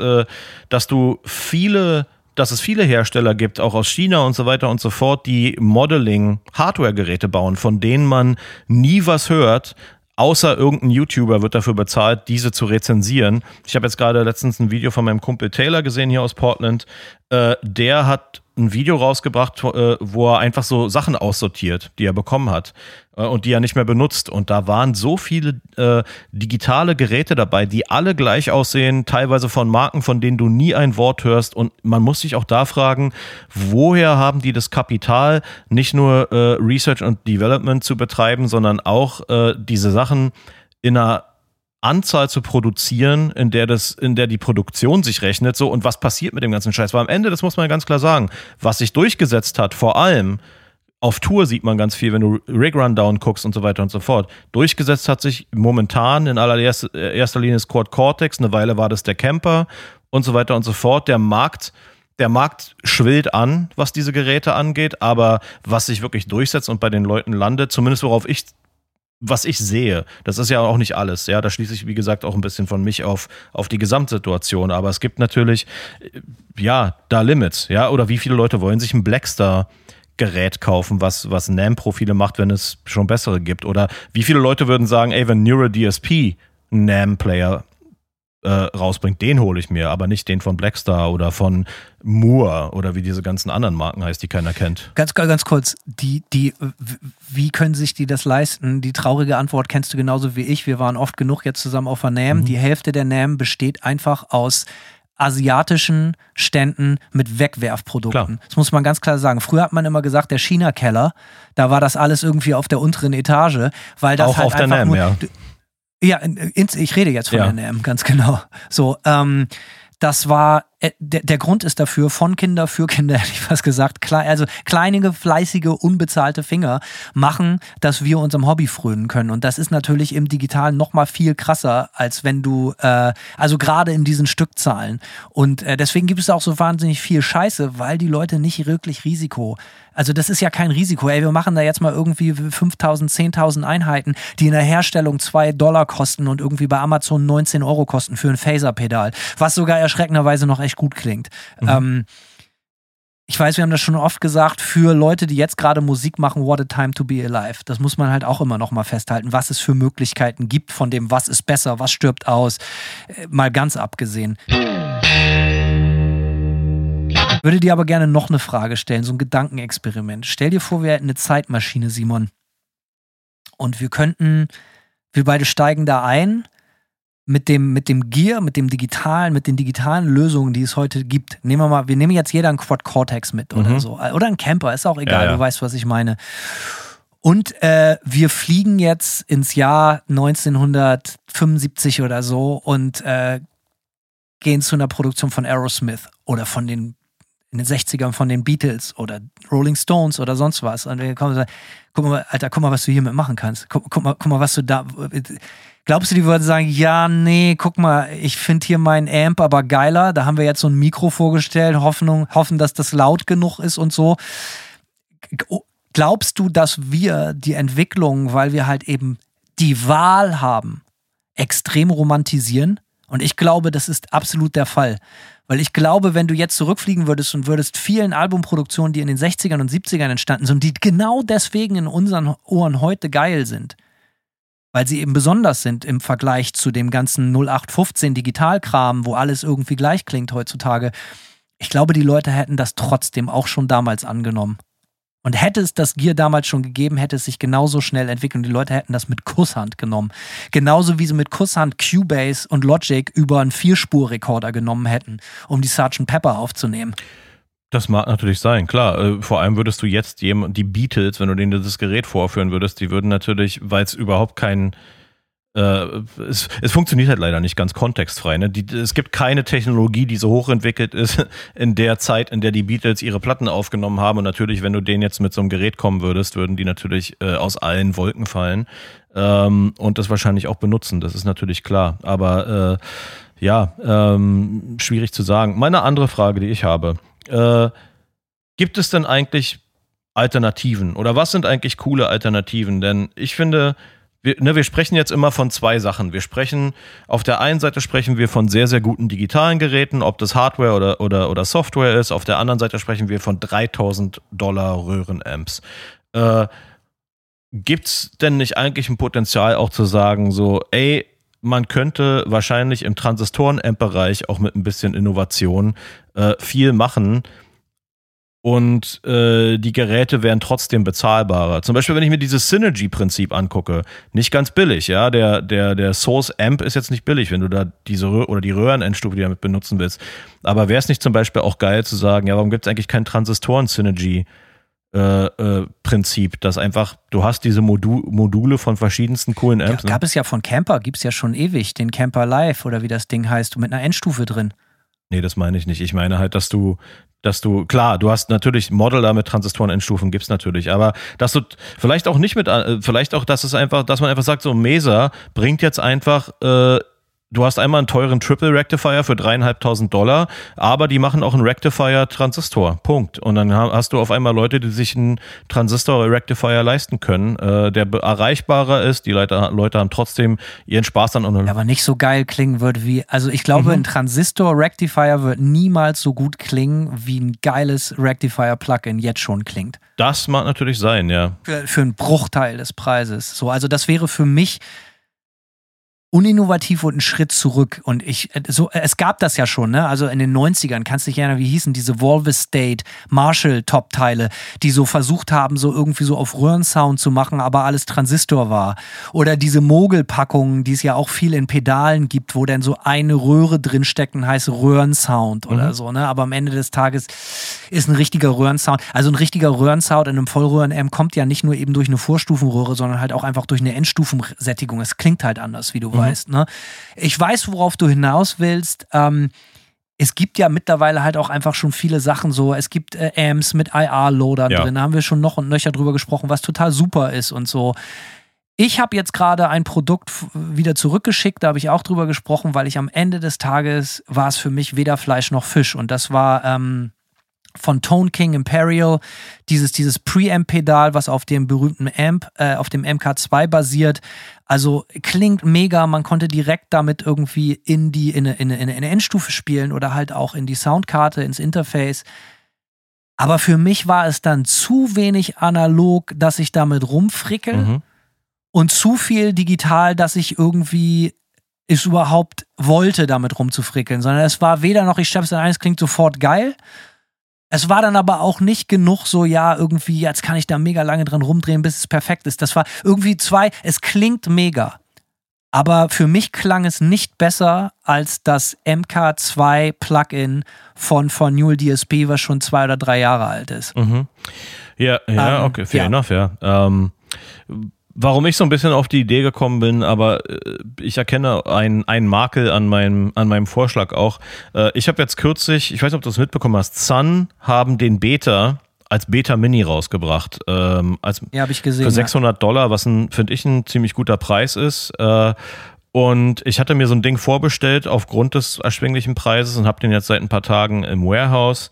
es viele Hersteller gibt, auch aus China und so weiter und so fort, die Modeling-Hardware-Geräte bauen, von denen man nie was hört, außer irgendein YouTuber wird dafür bezahlt, diese zu rezensieren. Ich habe jetzt gerade letztens ein Video von meinem Kumpel Taylor gesehen hier aus Portland. Der hat ein Video rausgebracht, wo er einfach so Sachen aussortiert, die er bekommen hat und die er nicht mehr benutzt. Und da waren so viele digitale Geräte dabei, die alle gleich aussehen, teilweise von Marken, von denen du nie ein Wort hörst. Und man muss sich auch da fragen, woher haben die das Kapital, nicht nur Research und Development zu betreiben, sondern auch diese Sachen in einer Anzahl zu produzieren, in der die Produktion sich rechnet, so, und was passiert mit dem ganzen Scheiß? Weil am Ende, das muss man ganz klar sagen, was sich durchgesetzt hat, vor allem auf Tour sieht man ganz viel, wenn du Rig Rundown guckst und so weiter und so fort. Durchgesetzt hat sich momentan in erster Linie das Quad Cortex, eine Weile war das der Camper und so weiter und so fort. Der Markt schwillt an, was diese Geräte angeht, aber was sich wirklich durchsetzt und bei den Leuten landet, zumindest was ich sehe, das ist ja auch nicht alles, ja, da schließe ich, wie gesagt, auch ein bisschen von mich auf die Gesamtsituation, aber es gibt natürlich, ja, da Limits, ja, oder wie viele Leute wollen sich ein Blackstar-Gerät kaufen, was NAMM-Profile macht, wenn es schon bessere gibt, oder wie viele Leute würden sagen, ey, wenn Neural DSP einen NAMM-Player rausbringt, den hole ich mir, aber nicht den von Blackstar oder von Moore oder wie diese ganzen anderen Marken heißt, die keiner kennt. Ganz kurz, wie können sich die das leisten? Die traurige Antwort kennst du genauso wie ich. Wir waren oft genug jetzt zusammen auf der NAMM. Die Hälfte der NAMM besteht einfach aus asiatischen Ständen mit Wegwerfprodukten. Klar. Das muss man ganz klar sagen. Früher hat man immer gesagt, der China-Keller, da war das alles irgendwie auf der unteren Etage, weil das auch halt auf der einfach NAMM, nur... ja. Ja, ich rede jetzt von der NAMM, ganz genau. So, das war, der Grund ist dafür, von Kinder für Kinder, hätte ich fast gesagt, also kleinige, fleißige, unbezahlte Finger machen, dass wir unserem Hobby frönen können. Und das ist natürlich im Digitalen noch mal viel krasser, als wenn du, also gerade in diesen Stückzahlen. Und deswegen gibt es auch so wahnsinnig viel Scheiße, weil die Leute nicht wirklich also das ist ja kein Risiko. Ey, wir machen da jetzt mal irgendwie 5.000, 10.000 Einheiten, die in der Herstellung $2 kosten und irgendwie bei Amazon 19 € kosten für ein Phaser-Pedal, was sogar erschreckenderweise noch echt gut klingt. Ich weiß, wir haben das schon oft gesagt, für Leute, die jetzt gerade Musik machen, what a time to be alive. Das muss man halt auch immer noch mal festhalten, was es für Möglichkeiten gibt von dem, was ist besser, was stirbt aus, mal ganz abgesehen. Würde dir aber gerne noch eine Frage stellen, so ein Gedankenexperiment. Stell dir vor, wir hätten eine Zeitmaschine, Simon. Und wir beide steigen da ein mit dem Gear, mit den digitalen Lösungen, die es heute gibt. Wir nehmen jetzt jeder einen Quad Cortex mit oder so. Oder einen Camper, ist auch egal, Du weißt, was ich meine. Und wir fliegen jetzt ins Jahr 1975 oder so und gehen zu einer Produktion von Aerosmith oder in den 60ern von den Beatles oder Rolling Stones oder sonst was. Und wir kommen und sagen, guck mal, was du hiermit machen kannst. Guck mal, was du da... Glaubst du, die würden sagen, ja, nee, guck mal, ich finde hier meinen Amp aber geiler. Da haben wir jetzt so ein Mikro vorgestellt, hoffen, dass das laut genug ist und so. Glaubst du, dass wir die Entwicklung, weil wir halt eben die Wahl haben, extrem romantisieren? Und ich glaube, das ist absolut der Fall. Weil ich glaube, wenn du jetzt zurückfliegen würdest und würdest vielen Albumproduktionen, die in den 60ern und 70ern entstanden sind, die genau deswegen in unseren Ohren heute geil sind, weil sie eben besonders sind im Vergleich zu dem ganzen 0815 Digitalkram, wo alles irgendwie gleich klingt heutzutage. Ich glaube, die Leute hätten das trotzdem auch schon damals angenommen. Und hätte es das Gear damals schon gegeben, hätte es sich genauso schnell entwickelt und die Leute hätten das mit Kusshand genommen. Genauso wie sie mit Kusshand Cubase und Logic über einen 4-Spur-Rekorder genommen hätten, um die Sgt. Pepper aufzunehmen. Das mag natürlich sein, klar. Vor allem würdest du jetzt die Beatles, wenn du denen das Gerät vorführen würdest, die würden natürlich, weil es überhaupt keinen es funktioniert halt leider nicht ganz kontextfrei. Ne? Es gibt keine Technologie, die so hochentwickelt ist in der Zeit, in der die Beatles ihre Platten aufgenommen haben. Und natürlich, wenn du denen jetzt mit so einem Gerät kommen würdest, würden die natürlich aus allen Wolken fallen und das wahrscheinlich auch benutzen. Das ist natürlich klar. Aber schwierig zu sagen. Meine andere Frage, die ich habe, gibt es denn eigentlich Alternativen? Oder was sind eigentlich coole Alternativen? Denn ich finde, wir sprechen jetzt immer von zwei Sachen. Auf der einen Seite sprechen wir von sehr, sehr guten digitalen Geräten, ob das Hardware oder Software ist. Auf der anderen Seite sprechen wir von $3.000 Röhrenamps. Gibt's denn nicht eigentlich ein Potenzial auch zu sagen, so, ey, man könnte wahrscheinlich im Transistoren-Amp-Bereich auch mit ein bisschen Innovation viel machen und die Geräte wären trotzdem bezahlbarer. Zum Beispiel, wenn ich mir dieses Synergy-Prinzip angucke, nicht ganz billig, ja, der Source-Amp ist jetzt nicht billig, wenn du da die Röhren-Endstufe, die damit benutzen willst. Aber wäre es nicht zum Beispiel auch geil zu sagen, ja, warum gibt es eigentlich kein Transistoren-Synergy Prinzip, dass einfach, du hast diese Module von verschiedensten coolen Amps. Ja, gab es ja von Camper, gibt es ja schon ewig, den Camper Live oder wie das Ding heißt, mit einer Endstufe drin. Nee, das meine ich nicht. Ich meine halt, dass du, klar, du hast natürlich Modeler mit Transistoren-Endstufen, gibt's natürlich, aber dass du vielleicht auch nicht vielleicht auch, dass man einfach sagt, so Mesa bringt jetzt einfach, du hast einmal einen teuren Triple Rectifier für $3.500, aber die machen auch einen Rectifier-Transistor. Punkt. Und dann hast du auf einmal Leute, die sich einen Transistor-Rectifier leisten können, der erreichbarer ist. Die Leute haben trotzdem ihren Spaß dann. Ja, aber nicht so geil klingen wird wie, also ich glaube, ein Transistor-Rectifier wird niemals so gut klingen, wie ein geiles Rectifier-Plugin jetzt schon klingt. Das mag natürlich sein, ja. Für einen Bruchteil des Preises. So, also das wäre für mich uninnovativ und ein Schritt zurück. Und es gab das ja schon, ne? Also in den 90ern, kannst du dich erinnern, wie hießen diese Volvis State, Marshall-Top-Teile, die so versucht haben, so irgendwie so auf Röhrensound zu machen, aber alles Transistor war. Oder diese Mogel-Packungen, die es ja auch viel in Pedalen gibt, wo dann so eine Röhre drinsteckt und heißt Röhrensound oder so, ne? Aber am Ende des Tages ist ein richtiger Röhrensound, also ein richtiger Röhrensound in einem Vollröhren-Amp kommt ja nicht nur eben durch eine Vorstufenröhre, sondern halt auch einfach durch eine Endstufensättigung. Es klingt halt anders, wie du weißt, ne? Ich weiß, worauf du hinaus willst. Es gibt ja mittlerweile halt auch einfach schon viele Sachen so. Es gibt Amps mit IR-Loadern drin. Da haben wir schon noch und nöcher drüber gesprochen, was total super ist und so. Ich habe jetzt gerade ein Produkt wieder zurückgeschickt, da habe ich auch drüber gesprochen, weil ich am Ende des Tages war es für mich weder Fleisch noch Fisch. Und das war von Tone King Imperial, dieses Preamp-Pedal, was auf dem berühmten Amp, auf dem MK2 basiert. Also klingt mega, man konnte direkt damit irgendwie in eine Endstufe spielen oder halt auch in die Soundkarte, ins Interface. Aber für mich war es dann zu wenig analog, dass ich damit rumfrickel und zu viel digital, dass ich irgendwie es überhaupt wollte, damit rumzufrickeln, sondern es war weder noch, ich schlepp's ein, es klingt sofort geil. Es war dann aber auch nicht genug so, ja, irgendwie, jetzt kann ich da mega lange dran rumdrehen, bis es perfekt ist. Das war irgendwie es klingt mega. Aber für mich klang es nicht besser als das MK2 Plugin von Newell DSP, was schon 2 oder 3 Jahre alt ist. Ja, okay, fair enough, ja. Warum ich so ein bisschen auf die Idee gekommen bin, aber ich erkenne einen Makel an meinem Vorschlag auch. Ich habe jetzt kürzlich, ich weiß nicht, ob du das mitbekommen hast, Sun haben den Beta als Beta Mini rausgebracht. Ja, habe ich gesehen. Für $600, was finde ich, ein ziemlich guter Preis ist. Und ich hatte mir so ein Ding vorbestellt aufgrund des erschwinglichen Preises und habe den jetzt seit ein paar Tagen im Warehouse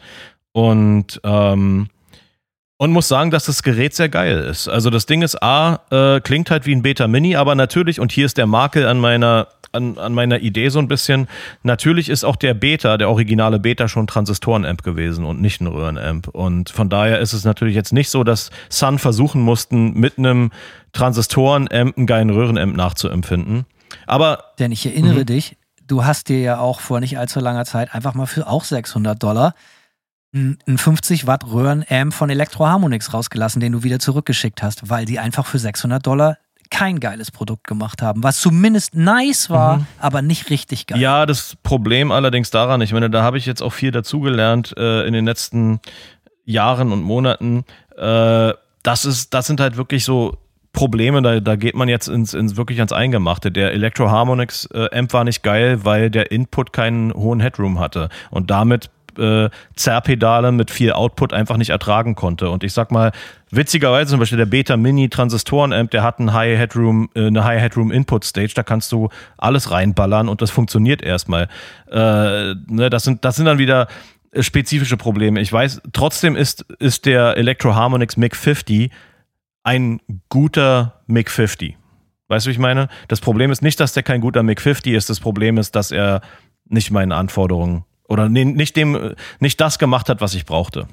und muss sagen, dass das Gerät sehr geil ist. Also das Ding ist klingt halt wie ein Beta Mini, aber natürlich, und hier ist der Makel an meiner Idee so ein bisschen, natürlich ist auch der originale Beta schon ein Transistoren-Amp gewesen und nicht ein Röhren-Amp. Und von daher ist es natürlich jetzt nicht so, dass Sun versuchen mussten, mit einem Transistoren-Amp einen geilen Röhren-Amp nachzuempfinden. Aber denn ich erinnere dich, du hast dir ja auch vor nicht allzu langer Zeit einfach mal für auch $600 ein 50 Watt Röhren-Amp von Electro Harmonix rausgelassen, den du wieder zurückgeschickt hast, weil die einfach für $600 kein geiles Produkt gemacht haben, was zumindest nice war, aber nicht richtig geil. Ja, das Problem allerdings daran, ich meine, da habe ich jetzt auch viel dazugelernt in den letzten Jahren und Monaten. Das sind halt wirklich so Probleme, da geht man jetzt wirklich ans Eingemachte. Der Electro Harmonix Amp war nicht geil, weil der Input keinen hohen Headroom hatte und damit Zerrpedale mit viel Output einfach nicht ertragen konnte. Und ich sag mal, witzigerweise zum Beispiel der Beta Mini Transistoren Amp, der hat eine High Headroom Input Stage, da kannst du alles reinballern und das funktioniert erstmal. Das sind dann wieder spezifische Probleme. Ich weiß, trotzdem ist der Electro Harmonix MiG 50 ein guter MiG 50. Weißt du, wie ich meine? Das Problem ist nicht, dass der kein guter MiG 50 ist. Das Problem ist, dass er nicht meinen Anforderungen oder nicht das gemacht hat, was ich brauchte.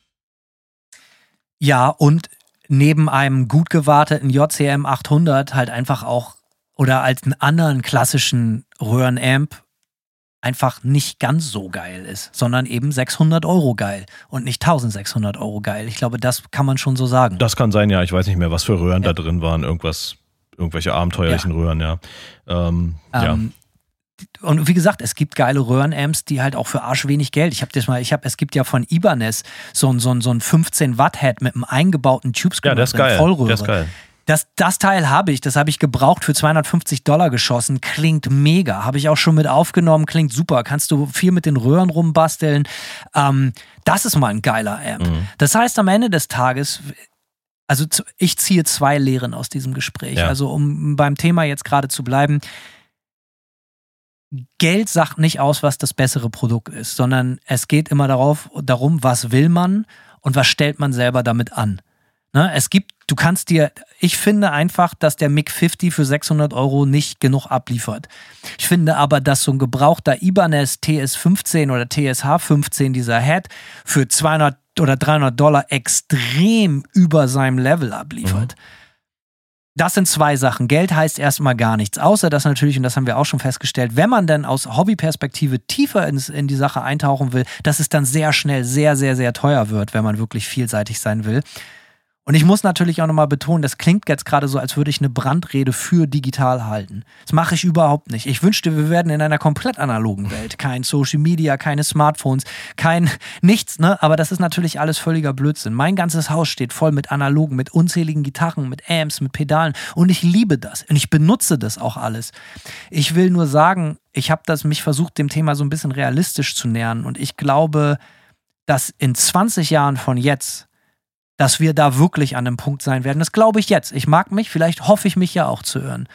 Ja, und neben einem gut gewarteten JCM 800 halt einfach auch oder als einen anderen klassischen Röhrenamp einfach nicht ganz so geil ist, sondern eben 600 € geil und nicht 1600 € geil. Ich glaube, das kann man schon so sagen. Das kann sein, ja. Ich weiß nicht mehr, was für Röhren da drin waren. Irgendwelche abenteuerlichen Röhren, ja. Ja. Und wie gesagt, es gibt geile Röhrenamps, die halt auch für arschwenig Geld. Es gibt ja von Ibanez so ein 15 Watt Head mit einem eingebauten Tube-Screen. Ja, das ist geil. Vollröhre. Das ist geil. Das Teil das habe ich gebraucht für $250 geschossen, klingt mega, habe ich auch schon mit aufgenommen, klingt super, kannst du viel mit den Röhren rumbasteln, das ist mal ein geiler Amp. Das heißt, am Ende des Tages, also ich ziehe 2 Lehren aus diesem Gespräch, also um beim Thema jetzt gerade zu bleiben, Geld sagt nicht aus, was das bessere Produkt ist, sondern es geht immer darum, was will man und was stellt man selber damit an. Ne, ich finde einfach, dass der MiG 50 für 600 € nicht genug abliefert. Ich finde aber, dass so ein gebrauchter Ibanez TS15 oder TSH15, dieser Head, für $200 oder $300 extrem über seinem Level abliefert. Das sind 2 Sachen. Geld heißt erstmal gar nichts. Außer dass natürlich, und das haben wir auch schon festgestellt, wenn man dann aus Hobbyperspektive tiefer in die Sache eintauchen will, dass es dann sehr schnell sehr, sehr, sehr teuer wird, wenn man wirklich vielseitig sein will. Und ich muss natürlich auch nochmal betonen, das klingt jetzt gerade so, als würde ich eine Brandrede für digital halten. Das mache ich überhaupt nicht. Ich wünschte, wir werden in einer komplett analogen Welt. Kein Social Media, keine Smartphones, nichts, ne? Aber das ist natürlich alles völliger Blödsinn. Mein ganzes Haus steht voll mit analogen, mit unzähligen Gitarren, mit Amps, mit Pedalen. Und ich liebe das. Und ich benutze das auch alles. Ich will nur sagen, ich habe mich versucht, dem Thema so ein bisschen realistisch zu nähern. Und ich glaube, dass in 20 Jahren von jetzt dass wir da wirklich an einem Punkt sein werden. Das glaube ich jetzt. Ich mag mich, vielleicht hoffe ich mich ja auch zu irren.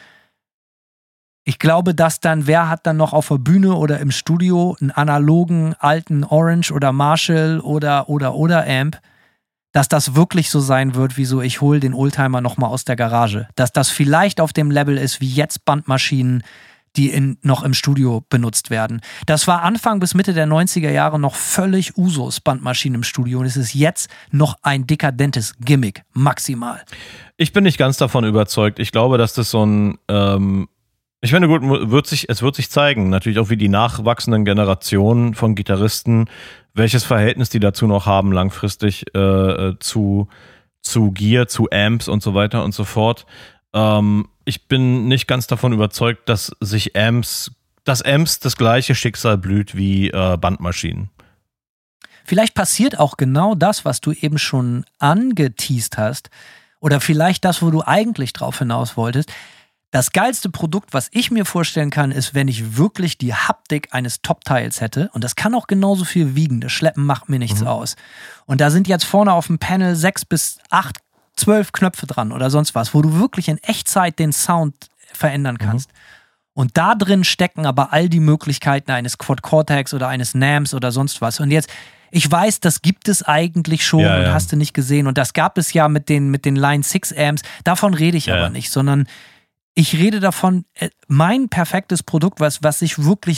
Ich glaube, dass dann, wer hat dann noch auf der Bühne oder im Studio einen analogen, alten Orange oder Marshall oder Amp, dass das wirklich so sein wird, wie so, ich hole den Oldtimer nochmal aus der Garage. Dass das vielleicht auf dem Level ist, wie jetzt Bandmaschinen, die noch im Studio benutzt werden. Das war Anfang bis Mitte der 90er Jahre noch völlig Usus, Bandmaschinen im Studio. Und es ist jetzt noch ein dekadentes Gimmick, maximal. Ich bin nicht ganz davon überzeugt. Ich glaube, dass das so ein, ich finde gut, es wird sich zeigen, natürlich auch wie die nachwachsenden Generationen von Gitarristen, welches Verhältnis die dazu noch haben, langfristig zu Gear, zu Amps und so weiter und so fort. Ich bin nicht ganz davon überzeugt, dass Amps das gleiche Schicksal blüht wie Bandmaschinen. Vielleicht passiert auch genau das, was du eben schon angeteast hast, oder vielleicht das, wo du eigentlich drauf hinaus wolltest. Das geilste Produkt, was ich mir vorstellen kann, ist, wenn ich wirklich die Haptik eines Top-Teils hätte, und das kann auch genauso viel wiegen, das Schleppen macht mir nichts aus. Und da sind jetzt vorne auf dem Panel 6 bis 8 12 Knöpfe dran oder sonst was, wo du wirklich in Echtzeit den Sound verändern kannst. Und da drin stecken aber all die Möglichkeiten eines Quad Cortex oder eines NAMs oder sonst was. Und jetzt, ich weiß, das gibt es eigentlich schon und hast du nicht gesehen. Und das gab es ja mit den Line 6 Amps. Davon rede ich aber nicht, sondern ich rede davon, mein perfektes Produkt, was sich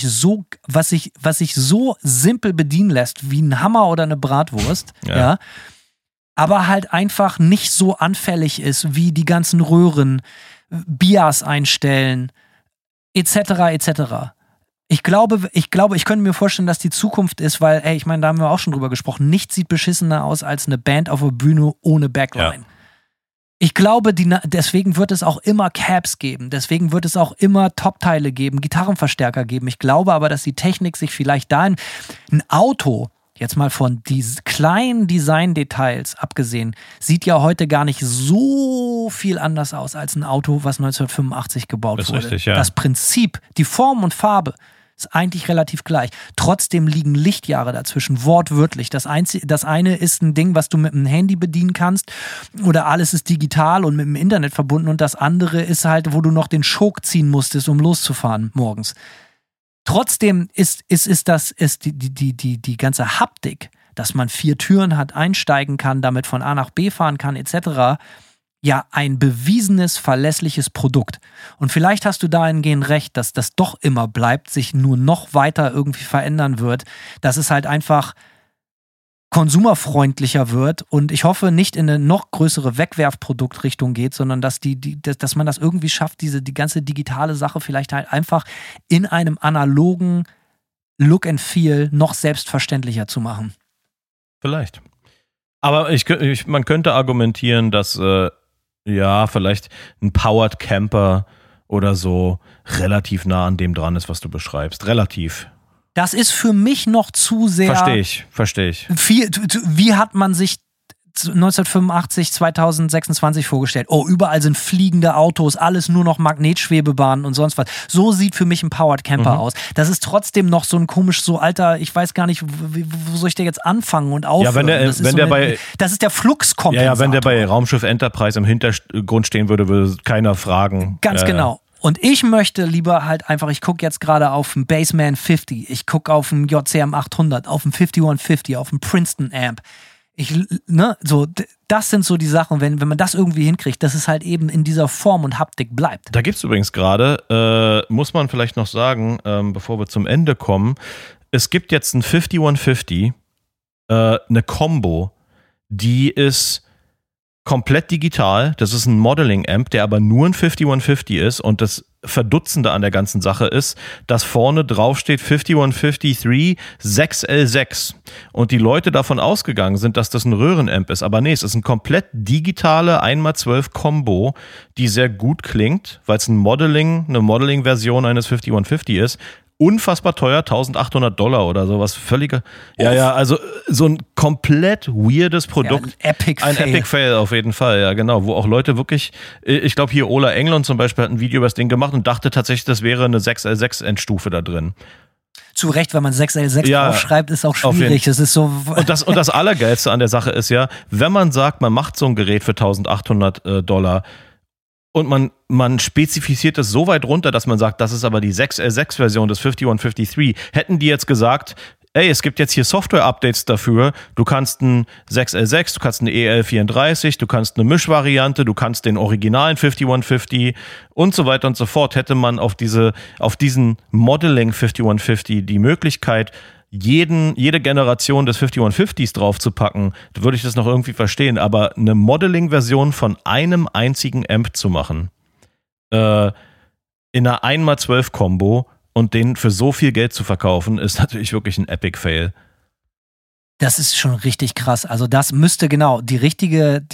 so simpel bedienen lässt, wie ein Hammer oder eine Bratwurst, aber halt einfach nicht so anfällig ist wie die ganzen Röhren, BIAS einstellen, etc. etc. Ich könnte mir vorstellen, dass die Zukunft ist, weil, ich meine, da haben wir auch schon drüber gesprochen, nichts sieht beschissener aus als eine Band auf der Bühne ohne Backline. Ja. Ich glaube, deswegen wird es auch immer Cabs geben, deswegen wird es auch immer Top-Teile geben, Gitarrenverstärker geben. Ich glaube aber, dass die Technik sich vielleicht dahin, ein Auto, jetzt mal von diesen kleinen Design-Details abgesehen, sieht ja heute gar nicht so viel anders aus als ein Auto, was 1985 gebaut wurde. Richtig, ja. Das Prinzip, die Form und Farbe ist eigentlich relativ gleich. Trotzdem liegen Lichtjahre dazwischen, wortwörtlich. Das eine ist ein Ding, was du mit dem Handy bedienen kannst oder alles ist digital und mit dem Internet verbunden und das andere ist halt, wo du noch den Schok ziehen musstest, um loszufahren morgens. Trotzdem ist die ganze Haptik, dass man 4 Türen hat, einsteigen kann, damit von A nach B fahren kann, etc., ja ein bewiesenes, verlässliches Produkt. Und vielleicht hast du dahingehend recht, dass das doch immer bleibt, sich nur noch weiter irgendwie verändern wird, dass es halt einfach konsumerfreundlicher wird und ich hoffe nicht in eine noch größere Wegwerfproduktrichtung geht, sondern dass dass man das irgendwie schafft, die ganze digitale Sache vielleicht halt einfach in einem analogen Look and Feel noch selbstverständlicher zu machen. Vielleicht. Aber man könnte argumentieren, dass vielleicht ein Powered Camper oder so relativ nah an dem dran ist, was du beschreibst. Relativ. Das ist für mich noch zu sehr. Verstehe ich. Wie hat man sich 1985, 2026 vorgestellt? Oh, überall sind fliegende Autos, alles nur noch Magnetschwebebahnen und sonst was. So sieht für mich ein Powered Camper aus. Das ist trotzdem noch so ein komisch, so alter, ich weiß gar nicht, wo soll ich da jetzt anfangen und aufhören? Ja, das ist der Fluxkompensator. Ja, wenn der bei Raumschiff Enterprise im Hintergrund stehen würde keiner fragen. Ganz genau. Und ich möchte lieber halt einfach, ich gucke jetzt gerade auf den Baseman 50, ich gucke auf den JCM 800, auf den 5150, auf den Princeton Amp. Das sind so die Sachen, wenn man das irgendwie hinkriegt, dass es halt eben in dieser Form und Haptik bleibt. Da gibt es übrigens gerade, muss man vielleicht noch sagen, bevor wir zum Ende kommen, es gibt jetzt ein 5150, eine Combo, die ist komplett digital. Das ist ein Modeling-Amp, der aber nur ein 5150 ist und das Verdutzende an der ganzen Sache ist, dass vorne drauf steht 5153 6L6 und die Leute davon ausgegangen sind, dass das ein Röhrenamp ist, aber nee, es ist eine komplett digitale 1x12-Kombo, die sehr gut klingt, weil es eine Modeling-Version eines 5150 ist. Unfassbar teuer, $1.800 oder sowas, völliger, also so ein komplett weirdes Produkt. Ja, ein Epic Fail auf jeden Fall, ja genau, wo auch Leute wirklich, ich glaube hier Ola Englund zum Beispiel hat ein Video über das Ding gemacht und dachte tatsächlich, das wäre eine 6L6 Endstufe da drin. Zu Recht, wenn man 6L6 draufschreibt, ist auch schwierig. Das ist so. Und das Allergeilste an der Sache ist ja, wenn man sagt, man macht so ein Gerät für $1.800 und man spezifiziert es so weit runter, dass man sagt, das ist aber die 6L6-Version des 5153. Hätten die jetzt gesagt, ey, es gibt jetzt hier Software-Updates dafür, du kannst ein 6L6, du kannst eine EL34, du kannst eine Mischvariante, du kannst den originalen 5150 und so weiter und so fort, hätte man auf diesen Modeling 5150 die Möglichkeit, jede Generation des 5150s draufzupacken, würde ich das noch irgendwie verstehen, aber eine Modeling-Version von einem einzigen Amp zu machen, in einer 1x12-Kombo und den für so viel Geld zu verkaufen, ist natürlich wirklich ein Epic-Fail. Das ist schon richtig krass. Also das müsste genau der richtige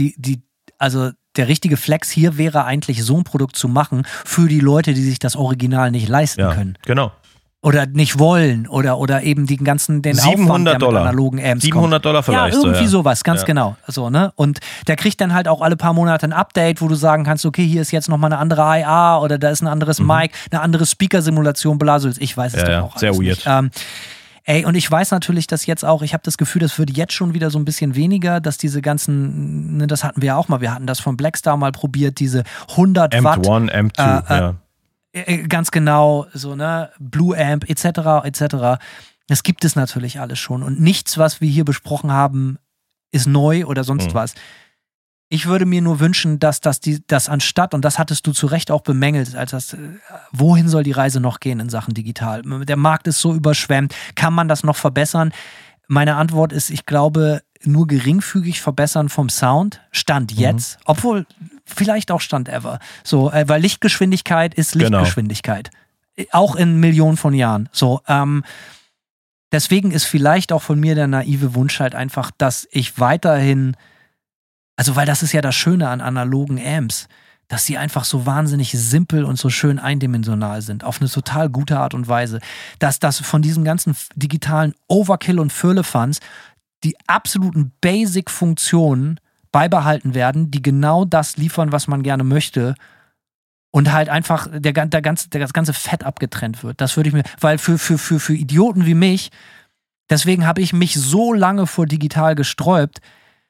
Flex hier wäre eigentlich so ein Produkt zu machen für die Leute, die sich das Original nicht leisten können. Genau. Oder nicht wollen oder eben den Aufwand, der mit analogen Amps $700 kommt. vielleicht. Ja, irgendwie sowas, ganz genau. So, ne? Und der kriegt dann halt auch alle paar Monate ein Update, wo du sagen kannst, okay, hier ist jetzt nochmal eine andere IA oder da ist ein anderes Mic, eine andere Speaker-Simulation, Blasus. Ich weiß es doch auch sehr alles weird. nicht. Und ich weiß natürlich, dass jetzt auch, ich habe das Gefühl, das wird jetzt schon wieder so ein bisschen weniger, dass diese ganzen, das hatten wir ja auch mal, wir hatten das von Blackstar mal probiert, diese 100 Amp Watt. Amp 1, Amp 2, Ganz genau, so, ne, Blue Amp, etc. Das gibt es natürlich alles schon. Und nichts, was wir hier besprochen haben, ist neu oder sonst was. Ich würde mir nur wünschen, dass das anstatt, und das hattest du zu Recht auch bemängelt, wohin soll die Reise noch gehen in Sachen digital? Der Markt ist so überschwemmt. Kann man das noch verbessern? Meine Antwort ist, ich glaube, nur geringfügig verbessern vom Sound, Stand jetzt, obwohl vielleicht auch Stand ever. So, weil Lichtgeschwindigkeit ist Lichtgeschwindigkeit. Auch in Millionen von Jahren. So, deswegen ist vielleicht auch von mir der naive Wunsch halt einfach, dass ich weiterhin, also weil das ist ja das Schöne an analogen Amps, dass sie einfach so wahnsinnig simpel und so schön eindimensional sind, auf eine total gute Art und Weise, dass das von diesem ganzen digitalen Overkill und Firlefanz die absoluten Basic-Funktionen beibehalten werden, die genau das liefern, was man gerne möchte und halt einfach das ganze Fett abgetrennt wird. Das würde ich mir, weil für Idioten wie mich, deswegen habe ich mich so lange vor digital gesträubt,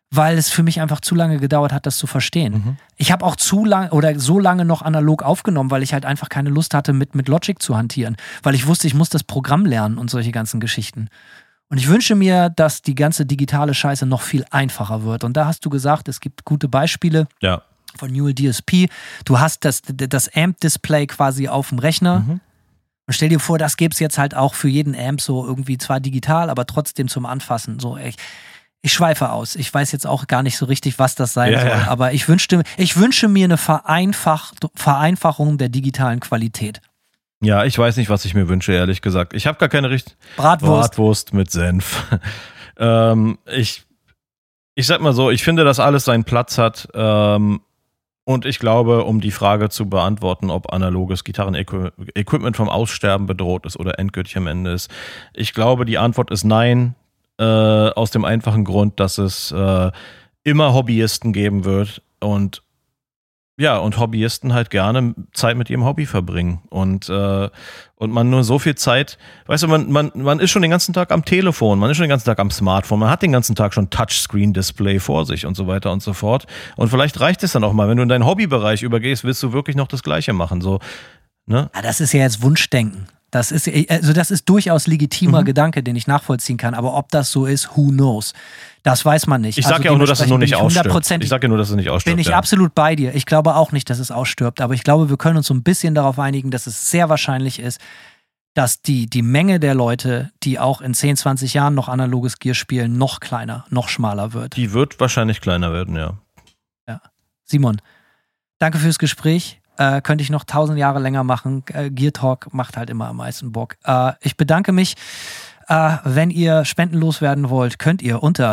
weil es für mich einfach zu lange gedauert hat, das zu verstehen. Ich habe auch so lange noch analog aufgenommen, weil ich halt einfach keine Lust hatte, mit Logic zu hantieren, weil ich wusste, ich muss das Programm lernen und solche ganzen Geschichten. Und ich wünsche mir, dass die ganze digitale Scheiße noch viel einfacher wird. Und da hast du gesagt, es gibt gute Beispiele von Newell DSP. Du hast das Amp-Display quasi auf dem Rechner. Und stell dir vor, das gäbe es jetzt halt auch für jeden Amp so irgendwie zwar digital, aber trotzdem zum Anfassen. So, ich schweife aus. Ich weiß jetzt auch gar nicht so richtig, was das sein soll. Ja. Aber ich wünsche mir eine Vereinfachung der digitalen Qualität. Ja, ich weiß nicht, was ich mir wünsche, ehrlich gesagt. Ich habe gar keine Bratwurst mit Senf. Ich sag mal so, ich finde, dass alles seinen Platz hat. Und ich glaube, um die Frage zu beantworten, ob analoges Gitarren-Equipment vom Aussterben bedroht ist oder endgültig am Ende ist, ich glaube, die Antwort ist nein. Aus dem einfachen Grund, dass es immer Hobbyisten geben wird und Hobbyisten halt gerne Zeit mit ihrem Hobby verbringen und man nur so viel Zeit, weißt du, man ist schon den ganzen Tag am Telefon, man ist schon den ganzen Tag am Smartphone, man hat den ganzen Tag schon Touchscreen-Display vor sich und so weiter und so fort und vielleicht reicht es dann auch mal, wenn du in deinen Hobbybereich übergehst, willst du wirklich noch das Gleiche machen, so, ne? Ja, das ist ja jetzt Wunschdenken. Das ist durchaus legitimer Gedanke, den ich nachvollziehen kann. Aber ob das so ist, who knows? Das weiß man nicht. Ich sage ja auch nur, dass es noch nicht ausstirbt. Bin ich absolut bei dir. Ich glaube auch nicht, dass es ausstirbt. Aber ich glaube, wir können uns so ein bisschen darauf einigen, dass es sehr wahrscheinlich ist, dass die Menge der Leute, die auch in 10, 20 Jahren noch analoges Gear spielen, noch kleiner, noch schmaler wird. Die wird wahrscheinlich kleiner werden, ja. Simon, danke fürs Gespräch. Könnte ich noch 1000 Jahre länger machen. Gear Talk macht halt immer am meisten Bock. Ich bedanke mich. Wenn ihr spendenlos werden wollt, könnt ihr unter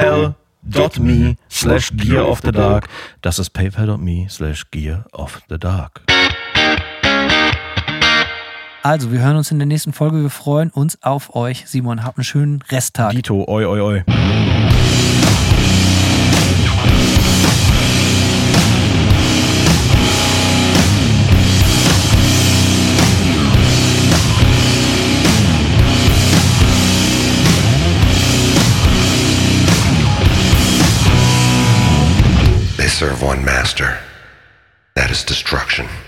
paypal.me/gearofthedark. Das ist paypal.me/gearofthedark. Also, wir hören uns in der nächsten Folge. Wir freuen uns auf euch. Simon, habt einen schönen Resttag. Dito, oi. They serve one master. That is destruction.